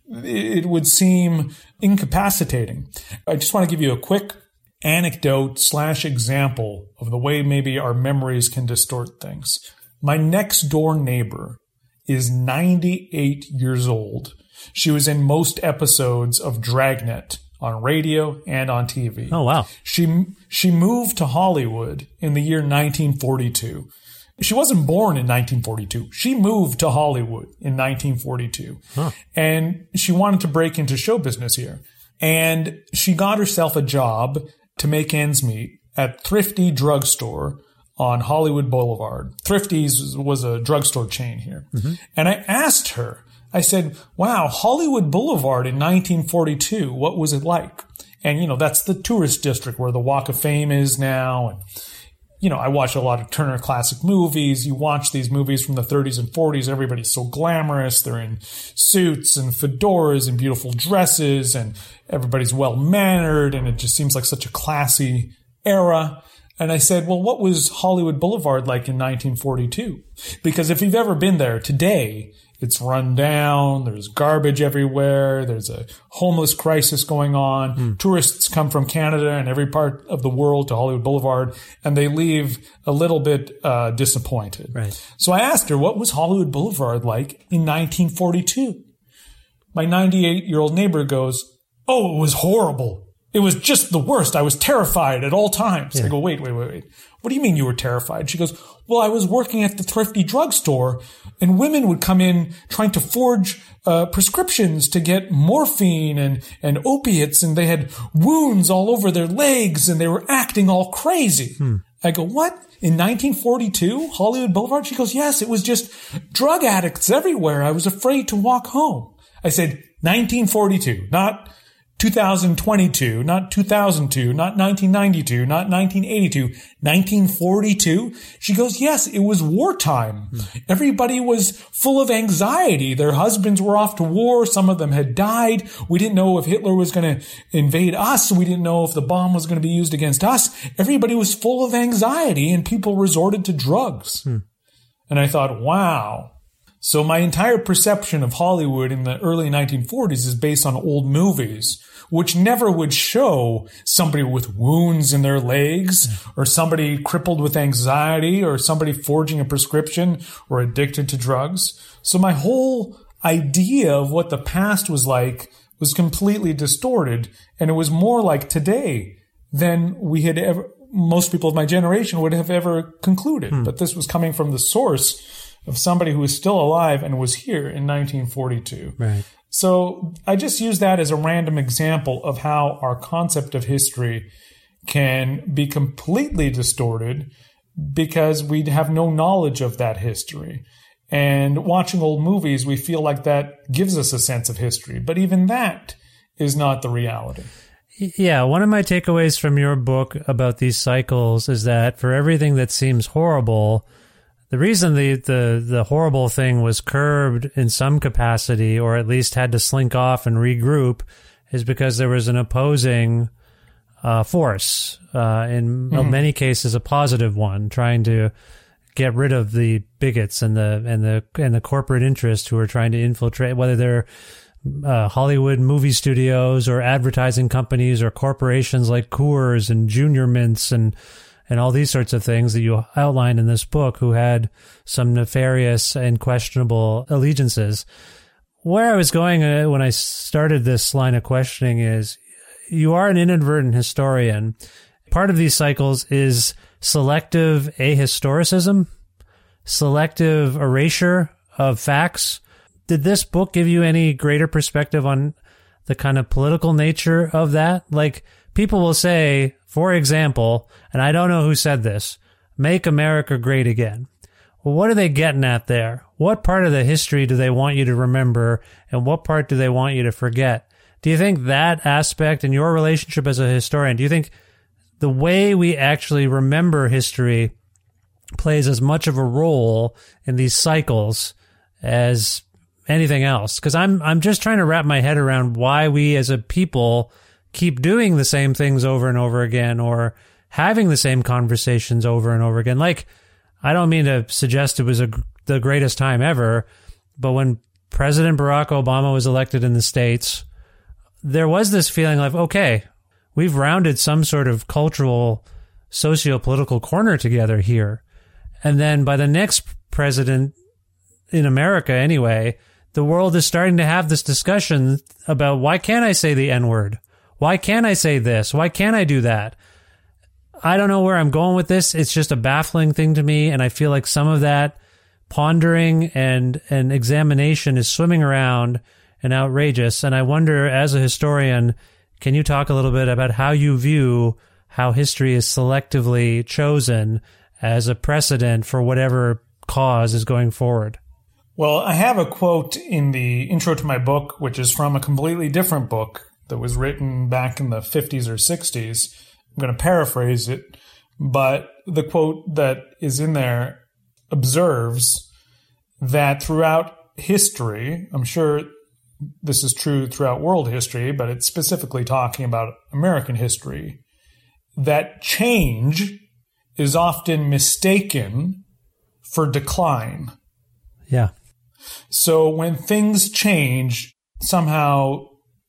it would seem incapacitating. I just want to give you a quick anecdote slash example of the way maybe our memories can distort things. My next door neighbor is ninety-eight years old. She was in most episodes of Dragnet on radio and on T V. Oh, wow. She she moved to Hollywood in the year nineteen forty-two. She wasn't born in nineteen forty-two. She moved to Hollywood in nineteen forty-two. Huh. And she wanted to break into show business here. And she got herself a job to make ends meet at Thrifty Drugstore on Hollywood Boulevard. Thrifty's was a drugstore chain here. Mm-hmm. And I asked her, I said, wow, Hollywood Boulevard in nineteen forty-two, what was it like? And, you know, that's the tourist district where the Walk of Fame is now. And, you know, I watch a lot of Turner Classic Movies. You watch these movies from the thirties and forties. Everybody's so glamorous. They're in suits and fedoras and beautiful dresses, and everybody's well-mannered, and it just seems like such a classy era. And I said, well, what was Hollywood Boulevard like in nineteen forty-two? Because if you've ever been there today, it's run down. There's garbage everywhere. There's a homeless crisis going on. Mm. Tourists come from Canada and every part of the world to Hollywood Boulevard, and they leave a little bit uh, disappointed. Right. So I asked her, what was Hollywood Boulevard like in nineteen forty-two? My ninety-eight-year-old neighbor goes, oh, it was horrible. It was just the worst. I was terrified at all times. Yeah. I go, wait, wait, wait, wait. What do you mean you were terrified? She goes, well, I was working at the Thrifty Drugstore, and women would come in trying to forge uh, prescriptions to get morphine and, and opiates, and they had wounds all over their legs, and they were acting all crazy. Hmm. I go, what? In nineteen forty-two, Hollywood Boulevard? She goes, yes, it was just drug addicts everywhere. I was afraid to walk home. I said, nineteen forty-two, not two thousand twenty-two, not two thousand two, not nineteen ninety-two, not nineteen eighty-two, nineteen forty-two? She goes, yes, it was wartime. Mm. Everybody was full of anxiety. Their husbands were off to war. Some of them had died. We didn't know if Hitler was going to invade us. We didn't know if the bomb was going to be used against us. Everybody was full of anxiety, and people resorted to drugs. Mm. And I thought, wow. So my entire perception of Hollywood in the early nineteen forties is based on old movies, which never would show somebody with wounds in their legs, or somebody crippled with anxiety, or somebody forging a prescription or addicted to drugs. So my whole idea of what the past was like was completely distorted, and it was more like today than we had ever, most people of my generation would have ever concluded. Hmm. But this was coming from the source of somebody who was still alive and was here in nineteen forty-two. Right. So I just use that as a random example of how our concept of history can be completely distorted because we have no knowledge of that history. And watching old movies, we feel like that gives us a sense of history. But even that is not the reality. Yeah, one of my takeaways from your book about these cycles is that for everything that seems horrible, the reason the, the, the horrible thing was curbed in some capacity, or at least had to slink off and regroup, is because there was an opposing uh, force, uh, in mm-hmm. many cases a positive one, trying to get rid of the bigots and the and the and the corporate interests who are trying to infiltrate, whether they're uh, Hollywood movie studios or advertising companies or corporations like Coors and Junior Mints and and all these sorts of things that you outline in this book, who had some nefarious and questionable allegiances. Where I was going uh, when I started this line of questioning is, you are an inadvertent historian. Part of these cycles is selective ahistoricism, selective erasure of facts. Did this book give you any greater perspective on the kind of political nature of that? Like, people will say, for example, and I don't know who said this, "Make America Great Again." Well, what are they getting at there? What part of the history do they want you to remember, and what part do they want you to forget? Do you think that aspect in your relationship as a historian, do you think the way we actually remember history plays as much of a role in these cycles as anything else? Because I'm I'm just trying to wrap my head around why we as a people keep doing the same things over and over again, or having the same conversations over and over again. Like, I don't mean to suggest it was a, the greatest time ever, but when President Barack Obama was elected in the States, there was this feeling like, okay, we've rounded some sort of cultural, socio-political corner together here. And then by the next president, in America anyway, the world is starting to have this discussion about, why can't I say the N-word? Why can't I say this? Why can't I do that? I don't know where I'm going with this. It's just a baffling thing to me, and I feel like some of that pondering and, and examination is swimming around and outrageous. And I wonder, as a historian, can you talk a little bit about how you view how history is selectively chosen as a precedent for whatever cause is going forward? Well, I have a quote in the intro to my book, which is from a completely different book that was written back in the fifties or sixties. I'm going to paraphrase it, but the quote that is in there observes that throughout history, I'm sure this is true throughout world history, but it's specifically talking about American history, that change is often mistaken for decline. Yeah. So when things change, somehow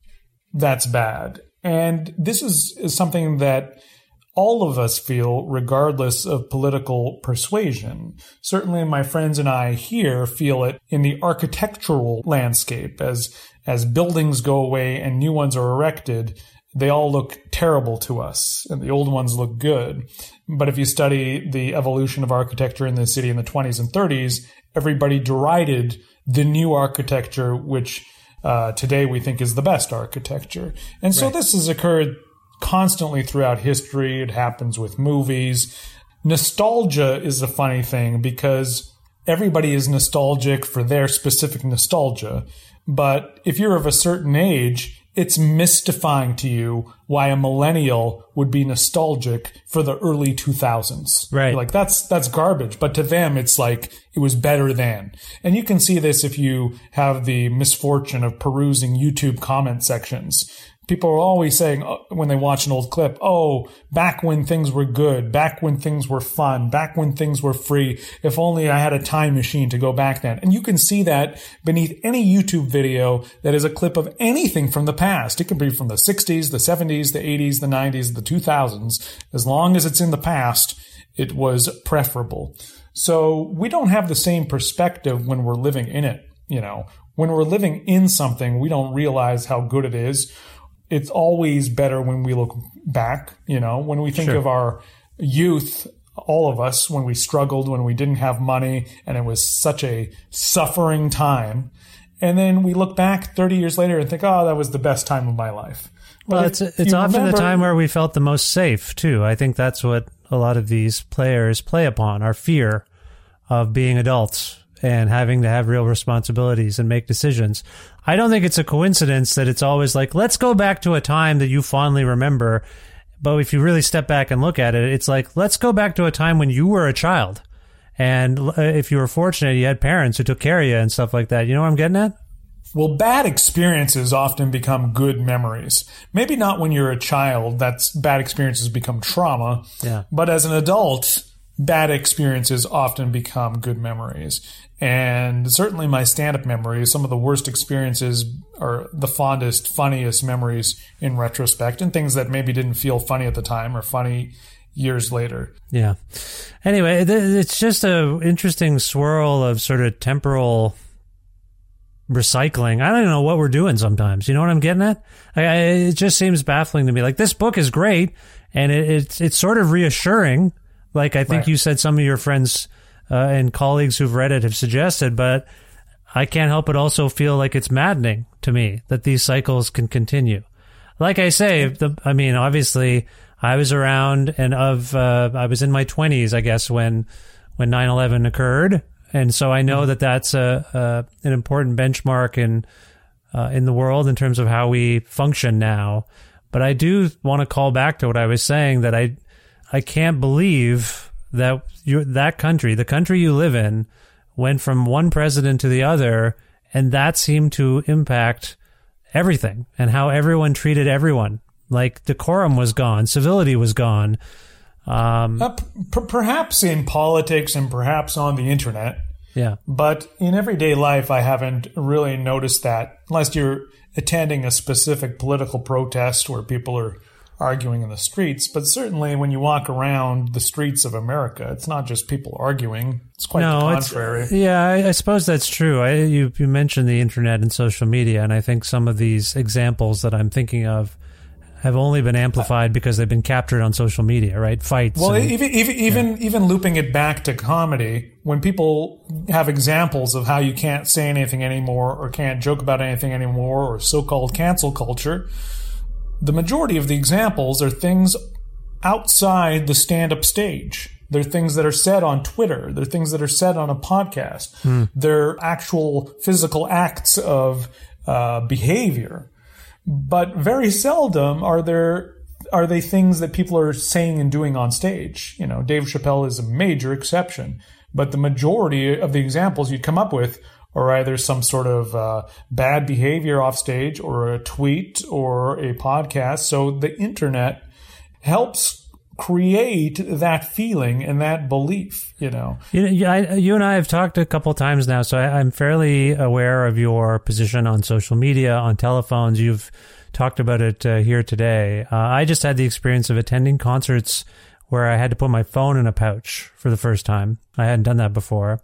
that's bad. And this is, is something that all of us feel regardless of political persuasion. Certainly my friends and I here feel it in the architectural landscape. As, as buildings go away and new ones are erected, they all look terrible to us, and the old ones look good. But if you study the evolution of architecture in the city in the twenties and thirties, everybody derided the new architecture, which uh, today we think is the best architecture. And so right. This has occurred constantly throughout history. It happens with movies. Nostalgia is a funny thing because everybody is nostalgic for their specific nostalgia. But if you're of a certain age, it's mystifying to you why a millennial would be nostalgic for the early two thousands. Right. You're like, that's that's garbage. But to them, it's like it was better than. And you can see this if you have the misfortune of perusing YouTube comment sections. People are always saying when they watch an old clip, oh, back when things were good, back when things were fun, back when things were free. If only I had a time machine to go back then. And you can see that beneath any YouTube video that is a clip of anything from the past. It can be from the sixties, the seventies, the eighties, the nineties, the two thousands. As long as it's in the past, it was preferable. So we don't have the same perspective when we're living in it. You know, when we're living in something, we don't realize how good it is. It's always better when we look back, you know, when we think Sure. of our youth, all of us, when we struggled, when we didn't have money, and it was such a suffering time. And then we look back thirty years later and think, oh, that was the best time of my life. But well, it's it's often remember, the time where we felt the most safe, too. I think that's what a lot of these players play upon, our fear of being adults and having to have real responsibilities and make decisions. I don't think it's a coincidence that it's always like, let's go back to a time that you fondly remember. But if you really step back and look at it, it's like, let's go back to a time when you were a child. And if you were fortunate, you had parents who took care of you and stuff like that. You know what I'm getting at? Well, bad experiences often become good memories. Maybe not when you're a child, that's bad experiences become trauma. Yeah. But as an adult, bad experiences often become good memories. And certainly my stand-up memories, some of the worst experiences are the fondest, funniest memories in retrospect, and things that maybe didn't feel funny at the time are funny years later. Yeah. Anyway, it's just a interesting swirl of sort of temporal recycling. I don't even know what we're doing sometimes. You know what I'm getting at? I, I, it just seems baffling to me. Like, this book is great, and it, it's it's sort of reassuring. Like, I think right. you said some of your friends uh, and colleagues who've read it have suggested, but I can't help but also feel like it's maddening to me that these cycles can continue. Like I say, the, I mean, obviously, I was around and of uh, I was in my twenties, I guess, when when nine eleven occurred. And so I know that that's a, a an important benchmark in uh, in the world in terms of how we function now. But I do want to call back to what I was saying, that I I can't believe that you that country, the country you live in, went from one president to the other, and that seemed to impact everything and how everyone treated everyone. Like, decorum was gone, civility was gone. Um, uh, p- perhaps in politics and perhaps on the internet. Yeah. But in everyday life, I haven't really noticed that, unless you're attending a specific political protest where people are arguing in the streets. But certainly when you walk around the streets of America, it's not just people arguing. It's quite no, the contrary. It's, yeah, I, I suppose that's true. I, you, you mentioned the internet and social media, and I think some of these examples that I'm thinking of have only been amplified because they've been captured on social media, right? Fights. Well, and, even even even, yeah. even looping it back to comedy, when people have examples of how you can't say anything anymore or can't joke about anything anymore, or so-called cancel culture, the majority of the examples are things outside the stand-up stage. They're things that are said on Twitter. They're things that are said on a podcast. Hmm. They're actual physical acts of uh, behavior. But very seldom are there are they things that people are saying and doing on stage. You know, Dave Chappelle is a major exception, but the majority of the examples you'd come up with are either some sort of uh, bad behavior off stage, or a tweet, or a podcast. So the internet helps create that feeling and that belief, you know. You, I, you and I have talked a couple times now, so I, I'm fairly aware of your position on social media, on telephones. You've talked about it uh, here today. Uh, I just had the experience of attending concerts where I had to put my phone in a pouch for the first time. I hadn't done that before.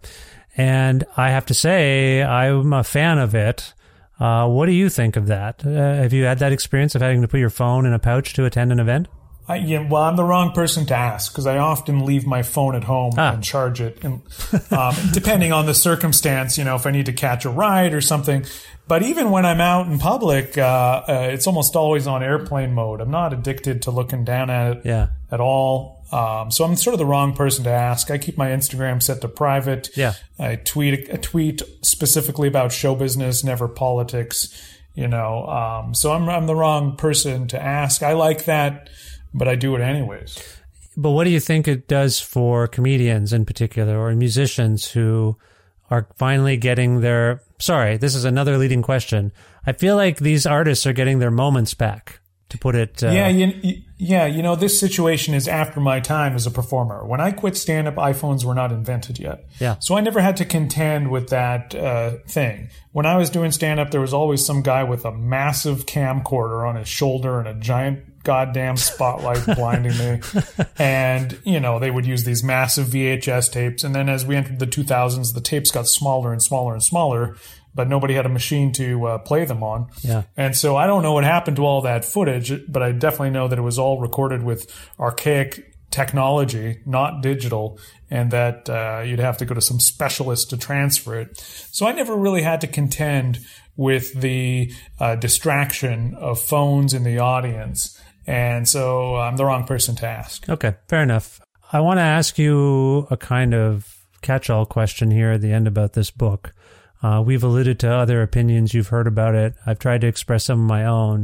And I have to say, I'm a fan of it. Uh, what do you think of that? Uh, have you had that experience of having to put your phone in a pouch to attend an event? I, yeah, well, I'm the wrong person to ask, because I often leave my phone at home ah. and charge it, and um, depending on the circumstance, you know, if I need to catch a ride or something. But even when I'm out in public, uh, uh, it's almost always on airplane mode. I'm not addicted to looking down at it yeah. at all. Um, so I'm sort of the wrong person to ask. I keep my Instagram set to private. Yeah. I tweet a tweet specifically about show business, never politics. You know, um, so I'm I'm the wrong person to ask. I like that, but I do it anyways. But what do you think it does for comedians in particular, or musicians who are finally getting their... Sorry, this is another leading question. I feel like these artists are getting their moments back, to put it... Uh, yeah, you, yeah, you know, this situation is after my time as a performer. When I quit stand-up, iPhones were not invented yet. Yeah. So I never had to contend with that uh, thing. When I was doing stand-up, there was always some guy with a massive camcorder on his shoulder and a giant goddamn spotlight blinding me. And, you know, they would use these massive V H S tapes. And then as we entered the two thousands, the tapes got smaller and smaller and smaller, but nobody had a machine to uh, play them on. Yeah. And so I don't know what happened to all that footage, but I definitely know that it was all recorded with archaic technology, not digital, and that uh, you'd have to go to some specialist to transfer it. So I never really had to contend with the uh, distraction of phones in the audience. And so I'm the wrong person to ask. Okay, fair enough. I want to ask you a kind of catch-all question here at the end about this book. Uh, we've alluded to other opinions. You've heard about it. I've tried to express some of my own.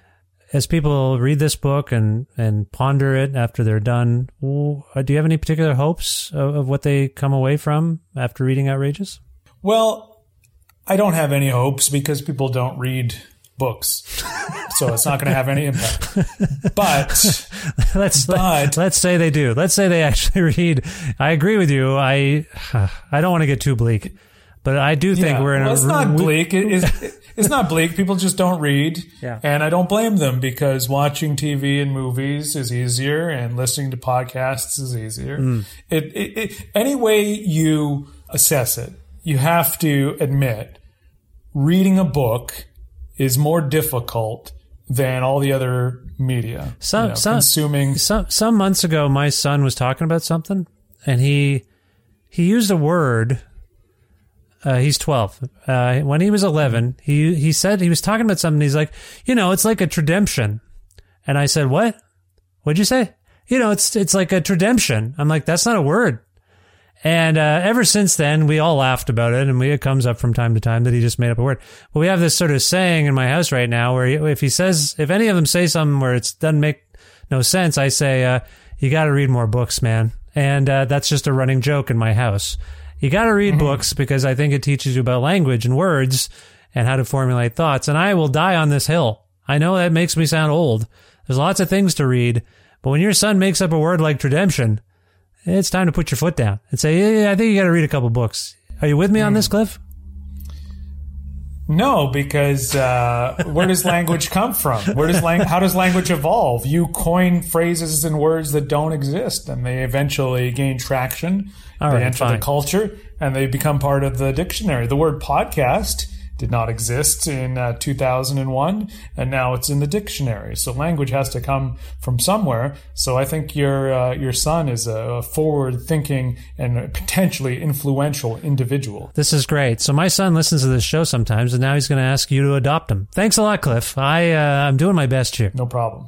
As people read this book and, and ponder it after they're done, do you have any particular hopes of, of what they come away from after reading Outrageous? Well, I don't have any hopes because people don't read books, so it's not going to have any impact. But let's but, let's say they do. Let's say they actually read. I agree with you. I I don't want to get too bleak, but I do think yeah, we're in well, a. It's not bleak. It is. It's not bleak. People just don't read, yeah. And I don't blame them because watching T V and movies is easier, and listening to podcasts is easier. Mm. It, it, it any way you assess it, you have to admit reading a book is more difficult than all the other media. Some, you know, some, consuming. Some some months ago, my son was talking about something, and he he used a word. Uh, he's twelve. Uh, when he was eleven, he he said he was talking about something. He's like, you know, it's like a tredemption. And I said, what? What'd you say? You know, it's it's like a tredemption. I'm like, that's not a word. And uh, ever since then, we all laughed about it, and we, it comes up from time to time that he just made up a word. But we have this sort of saying in my house right now where he, if he says, if any of them say something where it doesn't make no sense, I say, uh, you got to read more books, man. And uh, that's just a running joke in my house. You got to read mm-hmm. books because I think it teaches you about language and words and how to formulate thoughts. And I will die on this hill. I know that makes me sound old. There's lots of things to read. But when your son makes up a word like tredemption, it's time to put your foot down and say, yeah, yeah I think you got to read a couple books. Are you with me mm. on this, Cliff? No, because uh, where does language come from? Where does lang- How does language evolve? You coin phrases and words that don't exist, and they eventually gain traction. All they right, enter fine. the culture, and they become part of the dictionary. The word podcast did not exist in uh, two thousand one, and now it's in the dictionary. So language has to come from somewhere. So I think your uh, your son is a forward-thinking and potentially influential individual. This is great. So my son listens to this show sometimes, and now he's going to ask you to adopt him. Thanks a lot, Cliff. I uh, I'm doing my best here. No problem.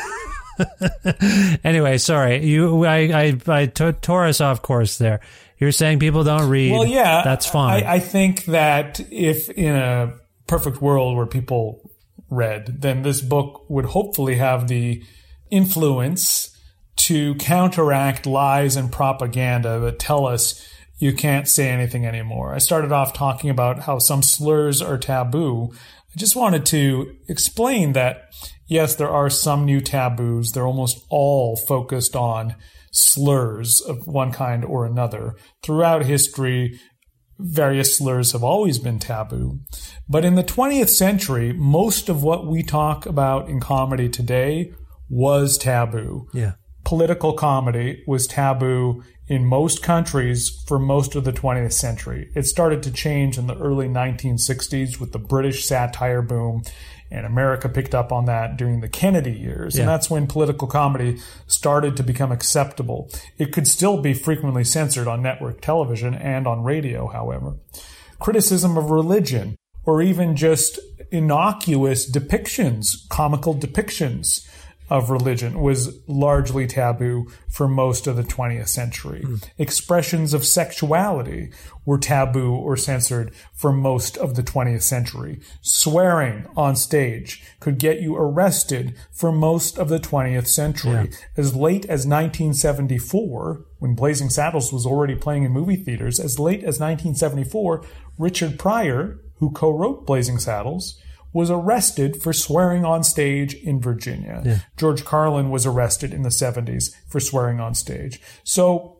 Anyway, sorry. You, I, I, I t- tore us off course there. You're saying people don't read. Well, yeah, that's fine. I, I think that if in a perfect world where people read, then this book would hopefully have the influence to counteract lies and propaganda that tell us you can't say anything anymore. I started off talking about how some slurs are taboo. I just wanted to explain that, yes, there are some new taboos. They're almost all focused on slurs of one kind or another. Throughout history, various slurs have always been taboo. But in the twentieth century, most of what we talk about in comedy today was taboo. Yeah. Political comedy was taboo in most countries for most of the twentieth century. It started to change in the early nineteen sixties with the British satire boom, and America picked up on that during the Kennedy years. Yeah. And that's when political comedy started to become acceptable. It could still be frequently censored on network television and on radio, however. Criticism of religion, or even just innocuous depictions, comical depictions of religion, was largely taboo for most of the twentieth century. Mm. Expressions of sexuality were taboo or censored for most of the twentieth century. Swearing on stage could get you arrested for most of the twentieth century. Yeah. As late as nineteen seventy-four, when Blazing Saddles was already playing in movie theaters, as late as nineteen seventy-four, Richard Pryor, who co-wrote Blazing Saddles, was arrested for swearing on stage in Virginia. Yeah. George Carlin was arrested in the seventies for swearing on stage. So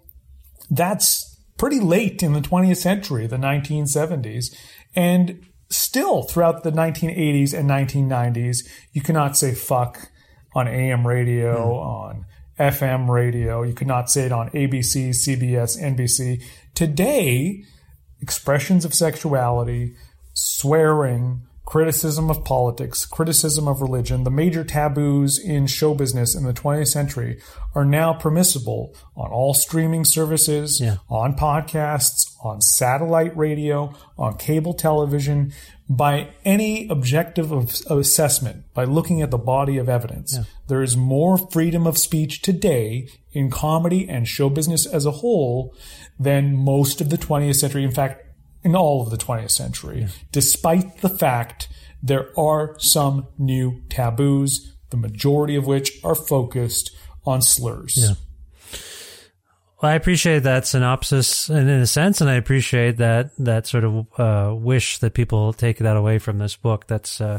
that's pretty late in the twentieth century, the nineteen seventies. And still throughout the nineteen eighties and nineteen nineties, you cannot say fuck on A M radio, mm. on F M radio. You could not say it on A B C, C B S, N B C. Today, expressions of sexuality, swearing, criticism of politics, criticism of religion, the major taboos in show business in the twentieth century are now permissible on all streaming services, yeah. on podcasts, on satellite radio, on cable television, by any objective of, of assessment, by looking at the body of evidence. Yeah. There is more freedom of speech today in comedy and show business as a whole than most of the twentieth century. In fact, in all of the twentieth century, yeah. despite the fact there are some new taboos, the majority of which are focused on slurs. Yeah. Well, I appreciate that synopsis in, in a sense, and I appreciate that that sort of uh, wish that people take that away from this book. That's uh,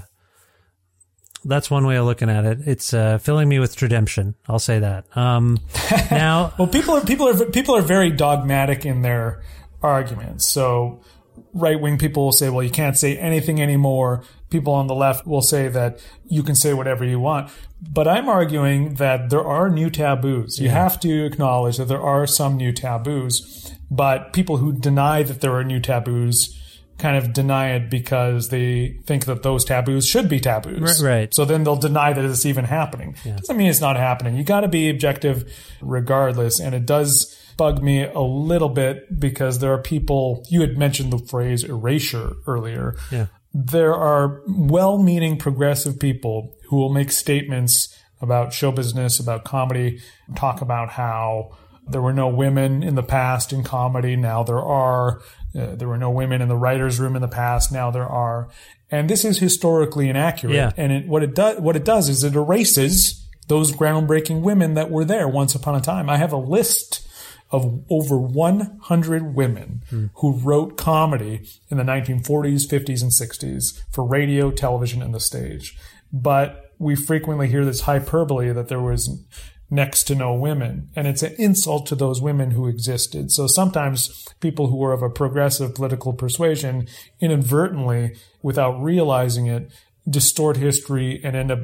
that's one way of looking at it. It's uh, filling me with redemption. I'll say that. Um, now, well, people are people are people are very dogmatic in their arguments. So, right-wing people will say, "Well, you can't say anything anymore." People on the left will say that you can say whatever you want. But I'm arguing that there are new taboos. You yeah. have to acknowledge that there are some new taboos. But people who deny that there are new taboos kind of deny it because they think that those taboos should be taboos. Right. right. So then they'll deny that it's even happening. Yeah. Doesn't mean it's not happening. You got to be objective regardless. And it does bug me a little bit because there are people, you had mentioned the phrase erasure earlier. Yeah. There are well-meaning progressive people who will make statements about show business, about comedy, talk about how there were no women in the past in comedy, now there are. Uh, there were no women in the writer's room in the past, now there are. And this is historically inaccurate. Yeah. And it, what it does, what it does is it erases those groundbreaking women that were there once upon a time. I have a list of over one hundred women hmm. who wrote comedy in the nineteen forties, fifties, and sixties for radio, television, and the stage. But we frequently hear this hyperbole that there was next to no women, and it's an insult to those women who existed. So sometimes people who are of a progressive political persuasion inadvertently, without realizing it, distort history and end up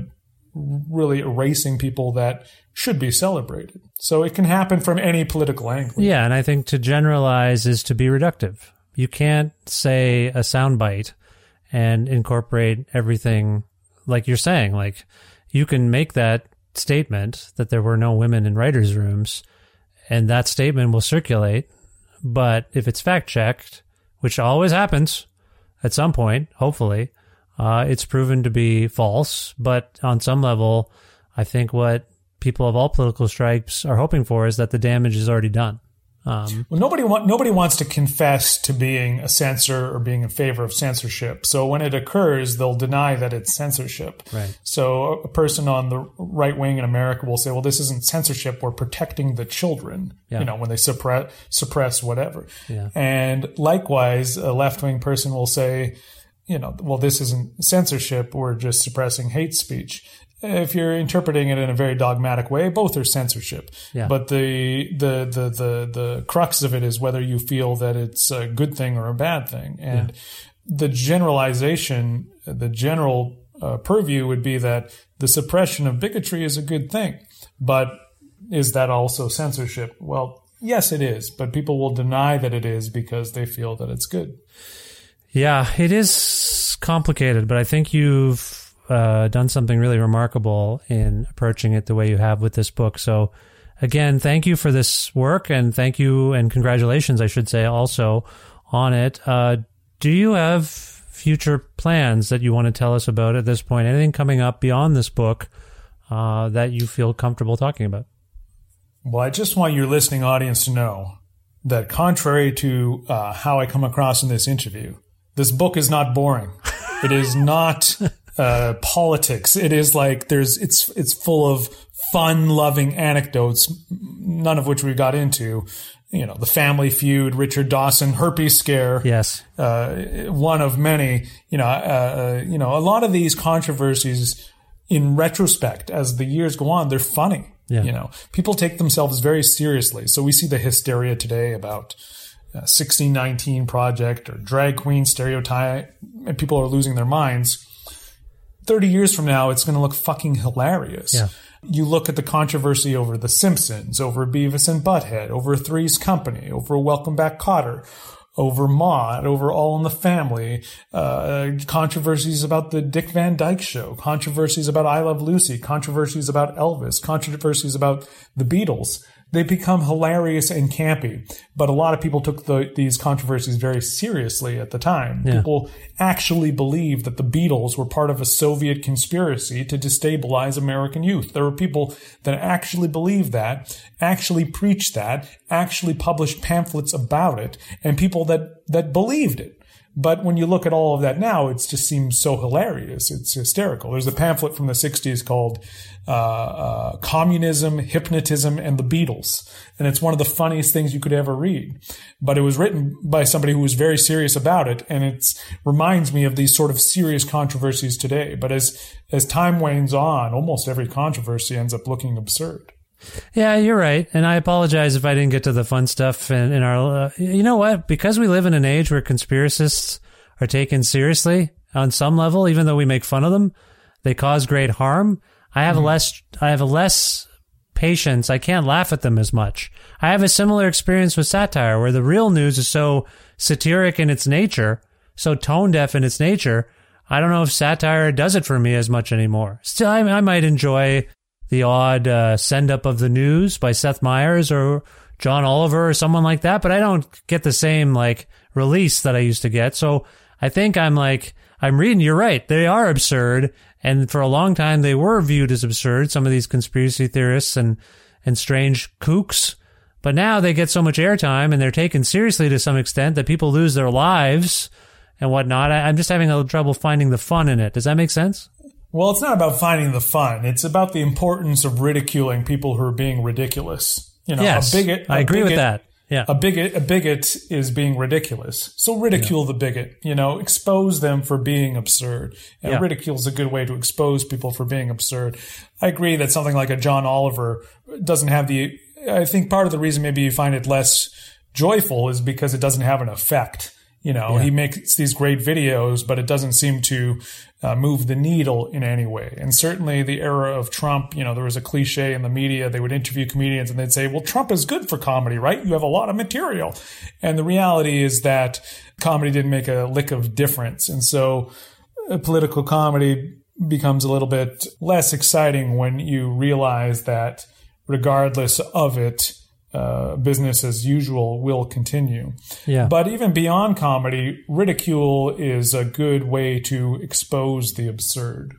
really erasing people that should be celebrated. So it can happen from any political angle. Yeah, and I think to generalize is to be reductive. You can't say a soundbite and incorporate everything like you're saying. Like, you can make that statement that there were no women in writers' rooms, and that statement will circulate. But if it's fact-checked, which always happens at some point, hopefully, uh, it's proven to be false. But on some level, I think what people of all political stripes are hoping for is that the damage is already done. Um, well, nobody want, nobody wants to confess to being a censor or being in favor of censorship. So when it occurs, they'll deny that it's censorship. Right. So a person on the right wing in America will say, well, this isn't censorship. We're protecting the children, yeah. you know, when they suppress, suppress whatever. Yeah. And likewise, a left wing person will say, you know, well, this isn't censorship. We're just suppressing hate speech. If you're interpreting it in a very dogmatic way, both are censorship. Yeah. But the, the the the the crux of it is whether you feel that it's a good thing or a bad thing. And yeah. the generalization, the general uh, purview would be that the suppression of bigotry is a good thing. But is that also censorship? Well, yes, it is. But people will deny that it is because they feel that it's good. Yeah, it is complicated, but I think you've Uh, done something really remarkable in approaching it the way you have with this book. So again, thank you for this work, and thank you and congratulations, I should say, also on it. Uh, do you have future plans that you want to tell us about at this point? Anything coming up beyond this book uh, that you feel comfortable talking about? Well, I just want your listening audience to know that contrary to uh, how I come across in this interview, this book is not boring. It is not uh, politics. It is like there's it's it's full of fun-loving anecdotes, none of which we got into. You know, the Family Feud, Richard Dawson, herpes scare. Yes, uh, one of many. You know, uh, you know, a lot of these controversies, in retrospect, as the years go on, they're funny. Yeah. You know, people take themselves very seriously. So we see the hysteria today about uh, sixteen nineteen Project or drag queen stereotype, and people are losing their minds. thirty years from now, it's going to look fucking hilarious. Yeah. You look at the controversy over The Simpsons, over Beavis and Butthead, over Three's Company, over Welcome Back, Kotter, over Maude, over All in the Family, uh, controversies about the Dick Van Dyke Show, controversies about I Love Lucy, controversies about Elvis, controversies about the Beatles. They become hilarious and campy. But a lot of people took the, these controversies very seriously at the time. Yeah. People actually believed that the Beatles were part of a Soviet conspiracy to destabilize American youth. There were people that actually believed that, actually preached that, actually published pamphlets about it, and people that, that believed it. But when you look at all of that now, it just seems so hilarious. It's hysterical. There's a pamphlet from the sixties called uh, uh, Communism, Hypnotism, and the Beatles. And it's one of the funniest things you could ever read. But it was written by somebody who was very serious about it. And it reminds me of these sort of serious controversies today. But as, as time wanes on, almost every controversy ends up looking absurd. Yeah, you're right. And I apologize if I didn't get to the fun stuff in, in our, uh, you know what? Because we live in an age where conspiracists are taken seriously on some level, even though we make fun of them, they cause great harm. I have mm-hmm. less, I have a less patience. I can't laugh at them as much. I have a similar experience with satire where the real news is so satiric in its nature, so tone deaf in its nature. I don't know if satire does it for me as much anymore. Still, I, I might enjoy the odd uh, send-up of the news by Seth Meyers or John Oliver or someone like that, but I don't get the same, like, release that I used to get. So I think I'm, like, I'm reading, you're right, they are absurd, and for a long time they were viewed as absurd, some of these conspiracy theorists and, and strange kooks, but now they get so much airtime and they're taken seriously to some extent that people lose their lives and whatnot. I, I'm just having a little trouble finding the fun in it. Does that make sense? Well, it's not about finding the fun. It's about the importance of ridiculing people who are being ridiculous. You know, yes, a bigot. A I agree bigot, with that. Yeah, a bigot. A bigot is being ridiculous. So ridicule yeah. the bigot. You know, expose them for being absurd. And yeah. ridicule is a good way to expose people for being absurd. I agree that something like a John Oliver doesn't have the. I think part of the reason maybe you find it less joyful is because it doesn't have an effect. You know, yeah. he makes these great videos, but it doesn't seem to uh, move the needle in any way. And certainly the era of Trump, you know, there was a cliche in the media. They would interview comedians and they'd say, well, Trump is good for comedy, right? You have a lot of material. And the reality is that comedy didn't make a lick of difference. And so uh, political comedy becomes a little bit less exciting when you realize that regardless of it, Uh, business as usual will continue. Yeah. But even beyond comedy, ridicule is a good way to expose the absurd.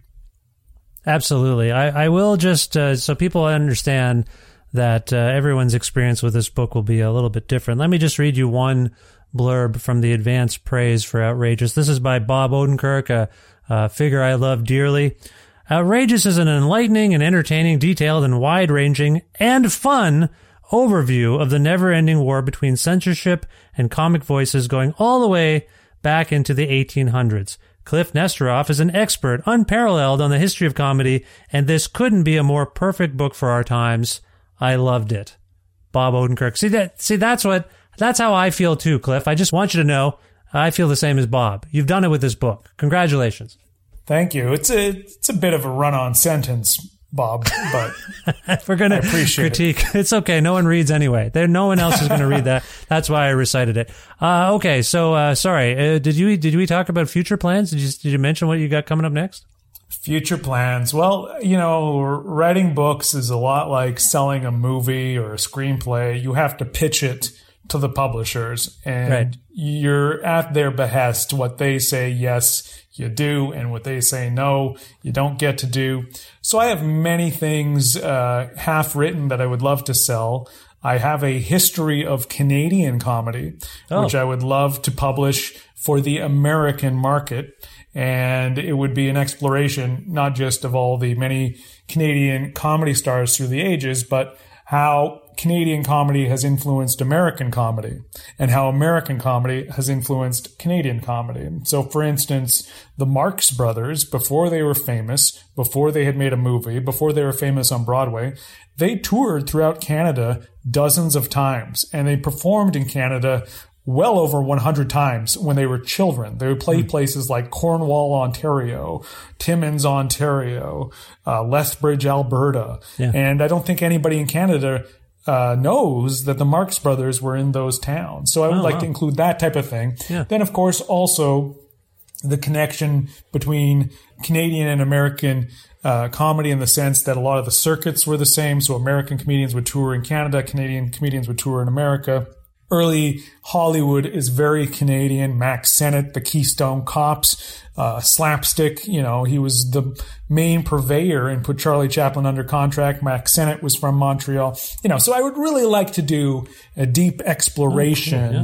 Absolutely. I, I will just, uh, so people understand that uh, everyone's experience with this book will be a little bit different. Let me just read you one blurb from the Advanced Praise for Outrageous. This is by Bob Odenkirk, a, a figure I love dearly. Outrageous is an enlightening and entertaining, detailed and wide-ranging and fun overview of the never-ending war between censorship and comic voices going all the way back into the eighteen hundreds. Cliff Nesteroff is an expert, unparalleled on the history of comedy, and this couldn't be a more perfect book for our times. I loved it. Bob Odenkirk. See that? See, that's what, that's how I feel too, Cliff. I just want you to know, I feel the same as Bob. You've done it with this book. Congratulations. Thank you. It's a, it's a bit of a run-on sentence, Bob, but if we're going to critique, it. It's okay. No one reads anyway. There, no one else is going to read that. That's why I recited it. Uh, okay. So, uh, sorry. Uh, did you, did we talk about future plans? Did you, did you mention what you got coming up next? Future plans. Well, you know, writing books is a lot like selling a movie or a screenplay. You have to pitch it to the publishers and right. you're at their behest. What they say, yes, you do, and what they say no, you don't get to do. So I have many things uh, half written that I would love to sell. I have a history of Canadian comedy, oh. which I would love to publish for the American market. And it would be an exploration, not just of all the many Canadian comedy stars through the ages, but how Canadian comedy has influenced American comedy and how American comedy has influenced Canadian comedy. So, for instance, the Marx Brothers, before they were famous, before they had made a movie, before they were famous on Broadway, they toured throughout Canada dozens of times, and they performed in Canada well over one hundred times when they were children. They would play mm. places like Cornwall, Ontario, Timmins, Ontario, uh, Lethbridge, Alberta. Yeah. And I don't think anybody in Canada uh, knows that the Marx Brothers were in those towns. So I would oh, like wow. to include that type of thing. Yeah. Then, of course, also the connection between Canadian and American uh, comedy in the sense that a lot of the circuits were the same. So American comedians would tour in Canada, Canadian comedians would tour in America. Early Hollywood is very Canadian. Max Sennett, the Keystone Cops, uh, slapstick, you know, he was the main purveyor and put Charlie Chaplin under contract. Max Sennett was from Montreal. You know, so I would really like to do a deep exploration oh, cool,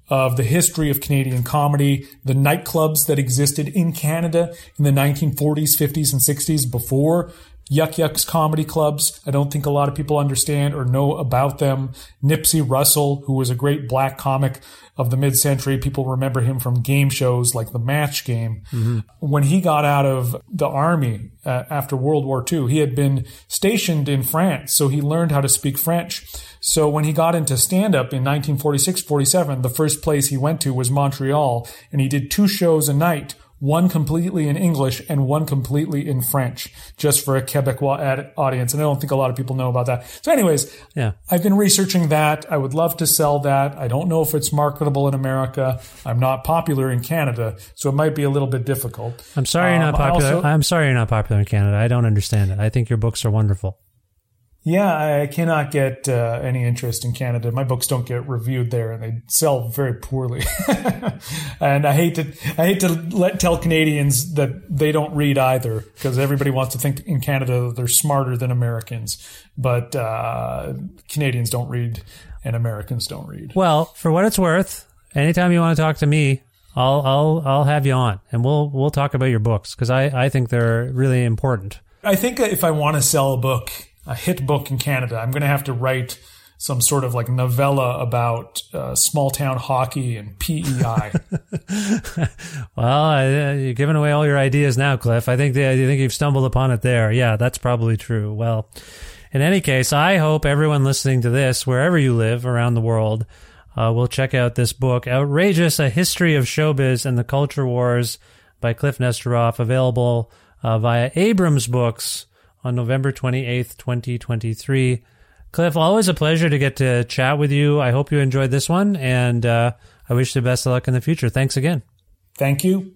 of the history of Canadian comedy, the nightclubs that existed in Canada in the nineteen forties, fifties, and sixties before Yuck Yuck's comedy clubs. I don't think a lot of people understand or know about them. Nipsey Russell, who was a great black comic of the mid-century. People remember him from game shows like The Match Game. Mm-hmm. When he got out of the army uh, after World War Two, he had been stationed in France, so he learned how to speak French. So when he got into stand-up in nineteen forty-six forty-seven, the first place he went to was Montreal, and he did two shows a night, one completely in English and one completely in French, just for a Quebecois ad- audience. And I don't think a lot of people know about that. So anyways, yeah. I've been researching that. I would love to sell that. I don't know if it's marketable in America. I'm not popular in Canada, so it might be a little bit difficult. I'm sorry you're um, not popular. Also, I'm sorry you're not popular in Canada. I don't understand it. I think your books are wonderful. Yeah, I cannot get uh, any interest in Canada. My books don't get reviewed there, and they sell very poorly. And I hate to, I hate to let tell Canadians that they don't read either, because everybody wants to think in Canada that they're smarter than Americans. But uh, Canadians don't read, and Americans don't read. Well, for what it's worth, anytime you want to talk to me, I'll I'll I'll have you on, and we'll we'll talk about your books, because I I think they're really important. I think if I want to sell a book, a hit book in Canada, I'm going to have to write some sort of like novella about uh, small town hockey and P E I. Well, uh, you're giving away all your ideas now, Cliff. I think they, I think you've stumbled upon it there. Yeah, that's probably true. Well, in any case, I hope everyone listening to this, wherever you live around the world, uh, will check out this book, Outrageous: A History of Showbiz and the Culture Wars by Cliff Nesteroff, available uh, via Abrams Books on November twenty-eighth, twenty twenty-three. Cliff, always a pleasure to get to chat with you. I hope you enjoyed this one, and uh, I wish you the best of luck in the future. Thanks again. Thank you.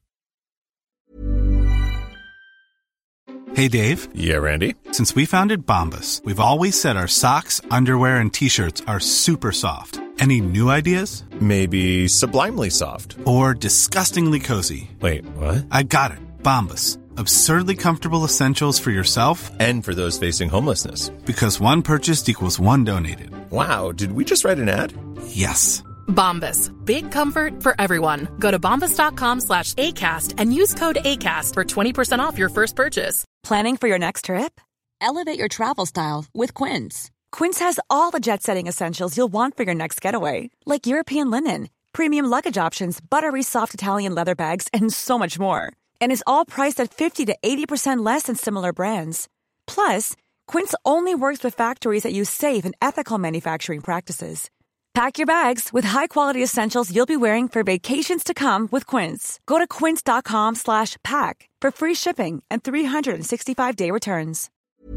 Hey, Dave. Yeah, Randy. Since we founded Bombas, we've always said our socks, underwear, and T-shirts are super soft. Any new ideas? Maybe sublimely soft. Or disgustingly cozy. Wait, what? I got it. Bombas. Absurdly comfortable essentials for yourself and for those facing homelessness. Because one purchased equals one donated. Wow, did we just write an ad? Yes. Bombas. Big comfort for everyone. Go to bombas.com slash ACAST and use code ACAST for twenty percent off your first purchase. Planning for your next trip? Elevate your travel style with Quince. Quince has all the jet-setting essentials you'll want for your next getaway, like European linen, premium luggage options, buttery soft Italian leather bags, and so much more. And is all priced at fifty to eighty percent less than similar brands. Plus, Quince only works with factories that use safe and ethical manufacturing practices. Pack your bags with high-quality essentials you'll be wearing for vacations to come with Quince. Go to quince.com slash pack for free shipping and three sixty-five day returns.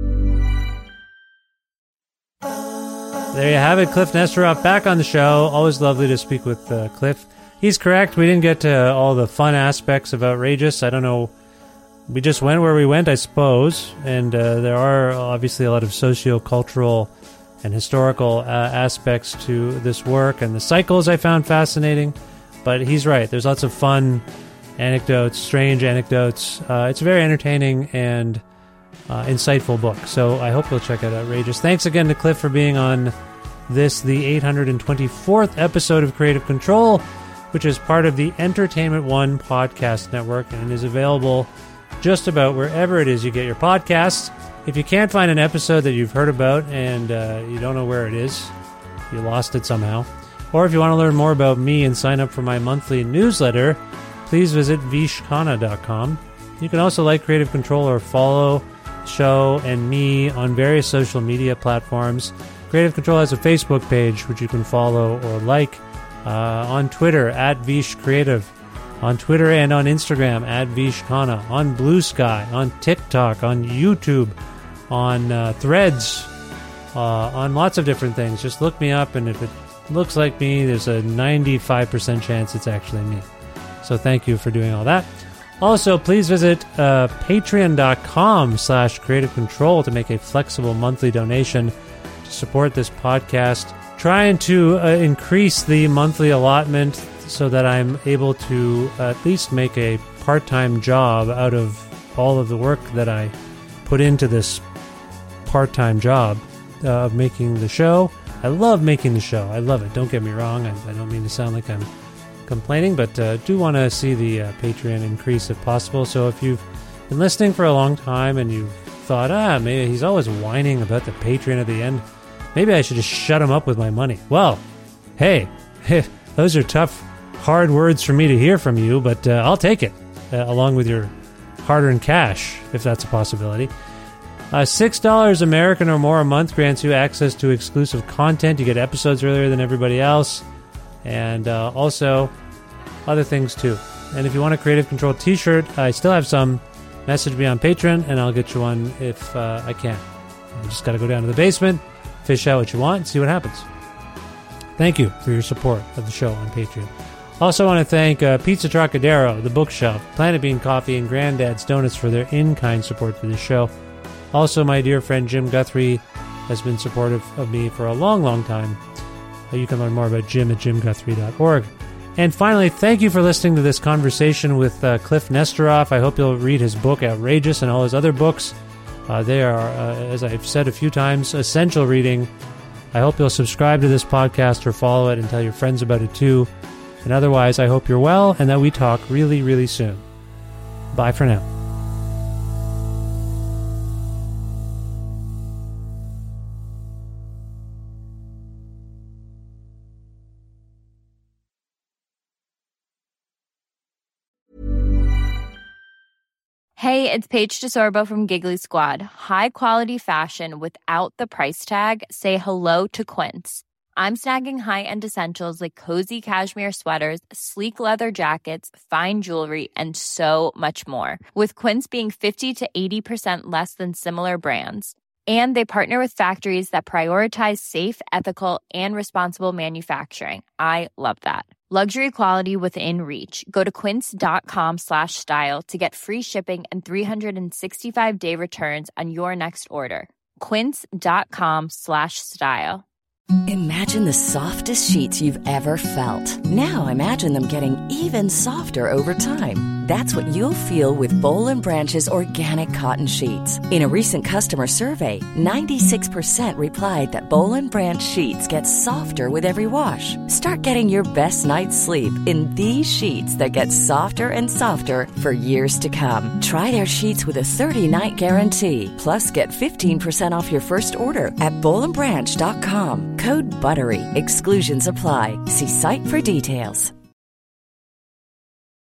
There you have it, Cliff Nesteroff back on the show. Always lovely to speak with uh, Cliff. He's correct. We didn't get to all the fun aspects of Outrageous. I don't know. We just went where we went, I suppose. And uh, there are obviously a lot of socio-cultural and historical uh, aspects to this work. And the cycles I found fascinating. But he's right. There's lots of fun anecdotes, strange anecdotes. Uh, it's a very entertaining and uh, insightful book. So I hope you'll check out Outrageous. Thanks again to Cliff for being on this, the eight hundred twenty-fourth episode of Creative Control, which is part of the Entertainment One podcast network and is available just about wherever it is you get your podcasts. If you can't find an episode that you've heard about and uh, you don't know where it is, you lost it somehow, or if you want to learn more about me and sign up for my monthly newsletter, please visit vish khanna dot com. You can also like Creative Control or follow the show and me on various social media platforms. Creative Control has a Facebook page, which you can follow or like. Uh, on Twitter, at Vish Creative. On Twitter and on Instagram, at Vish Khanna. On Blue Sky, on TikTok, on YouTube, on uh, Threads, uh, on lots of different things. Just look me up, and if it looks like me, there's a ninety-five percent chance it's actually me. So thank you for doing all that. Also, please visit uh, patreon.com slash creative control to make a flexible monthly donation to support this podcast. Trying to uh, increase the monthly allotment so that I'm able to at least make a part-time job out of all of the work that I put into this part-time job uh, of making the show. I love making the show. I love it. Don't get me wrong. I, I don't mean to sound like I'm complaining, but uh, do want to see the uh, Patreon increase if possible. So if you've been listening for a long time and you've thought, ah, maybe he's always whining about the Patreon at the end, maybe I should just shut him up with my money. Well, hey, those are tough, hard words for me to hear from you, but uh, I'll take it, uh, along with your hard-earned cash, if that's a possibility. Uh, six dollars American or more a month grants you access to exclusive content. You get episodes earlier than everybody else, and uh, also other things too. And if you want a Creative Control t-shirt, I still have some. Message me on Patreon, and I'll get you one if uh, I can. You just got to go down to the basement, fish out what you want, and see what happens. Thank you for your support of the show on Patreon. Also want to thank uh, Pizza Trocadero, The Bookshelf, Planet Bean Coffee, and Granddad's Donuts for their in-kind support for the show. Also, my dear friend Jim Guthrie has been supportive of me for a long, long time. Uh, you can learn more about Jim at jim guthrie dot org. And finally, thank you for listening to this conversation with uh, Cliff Nesteroff. I hope you'll read his book, Outrageous, and all his other books. Uh, they are, uh, as I've said a few times, essential reading. I hope you'll subscribe to this podcast or follow it and tell your friends about it too. And otherwise, I hope you're well and that we talk really, really soon. Bye for now. Hey, it's Paige DeSorbo from Giggly Squad. High quality fashion without the price tag. Say hello to Quince. I'm snagging high-end essentials like cozy cashmere sweaters, sleek leather jackets, fine jewelry, and so much more. With Quince being fifty to eighty percent less than similar brands. And they partner with factories that prioritize safe, ethical, and responsible manufacturing. I love that. Luxury quality within reach. Go to quince.com slash style to get free shipping and three sixty-five day returns on your next order. Quince.com slash style. Imagine the softest sheets you've ever felt. Now imagine them getting even softer over time. That's what you'll feel with Boll and Branch's organic cotton sheets. In a recent customer survey, ninety-six percent replied that Boll and Branch sheets get softer with every wash. Start getting your best night's sleep in these sheets that get softer and softer for years to come. Try their sheets with a thirty-night guarantee. Plus, get fifteen percent off your first order at boll and branch dot com. Code BUTTERY. Exclusions apply. See site for details.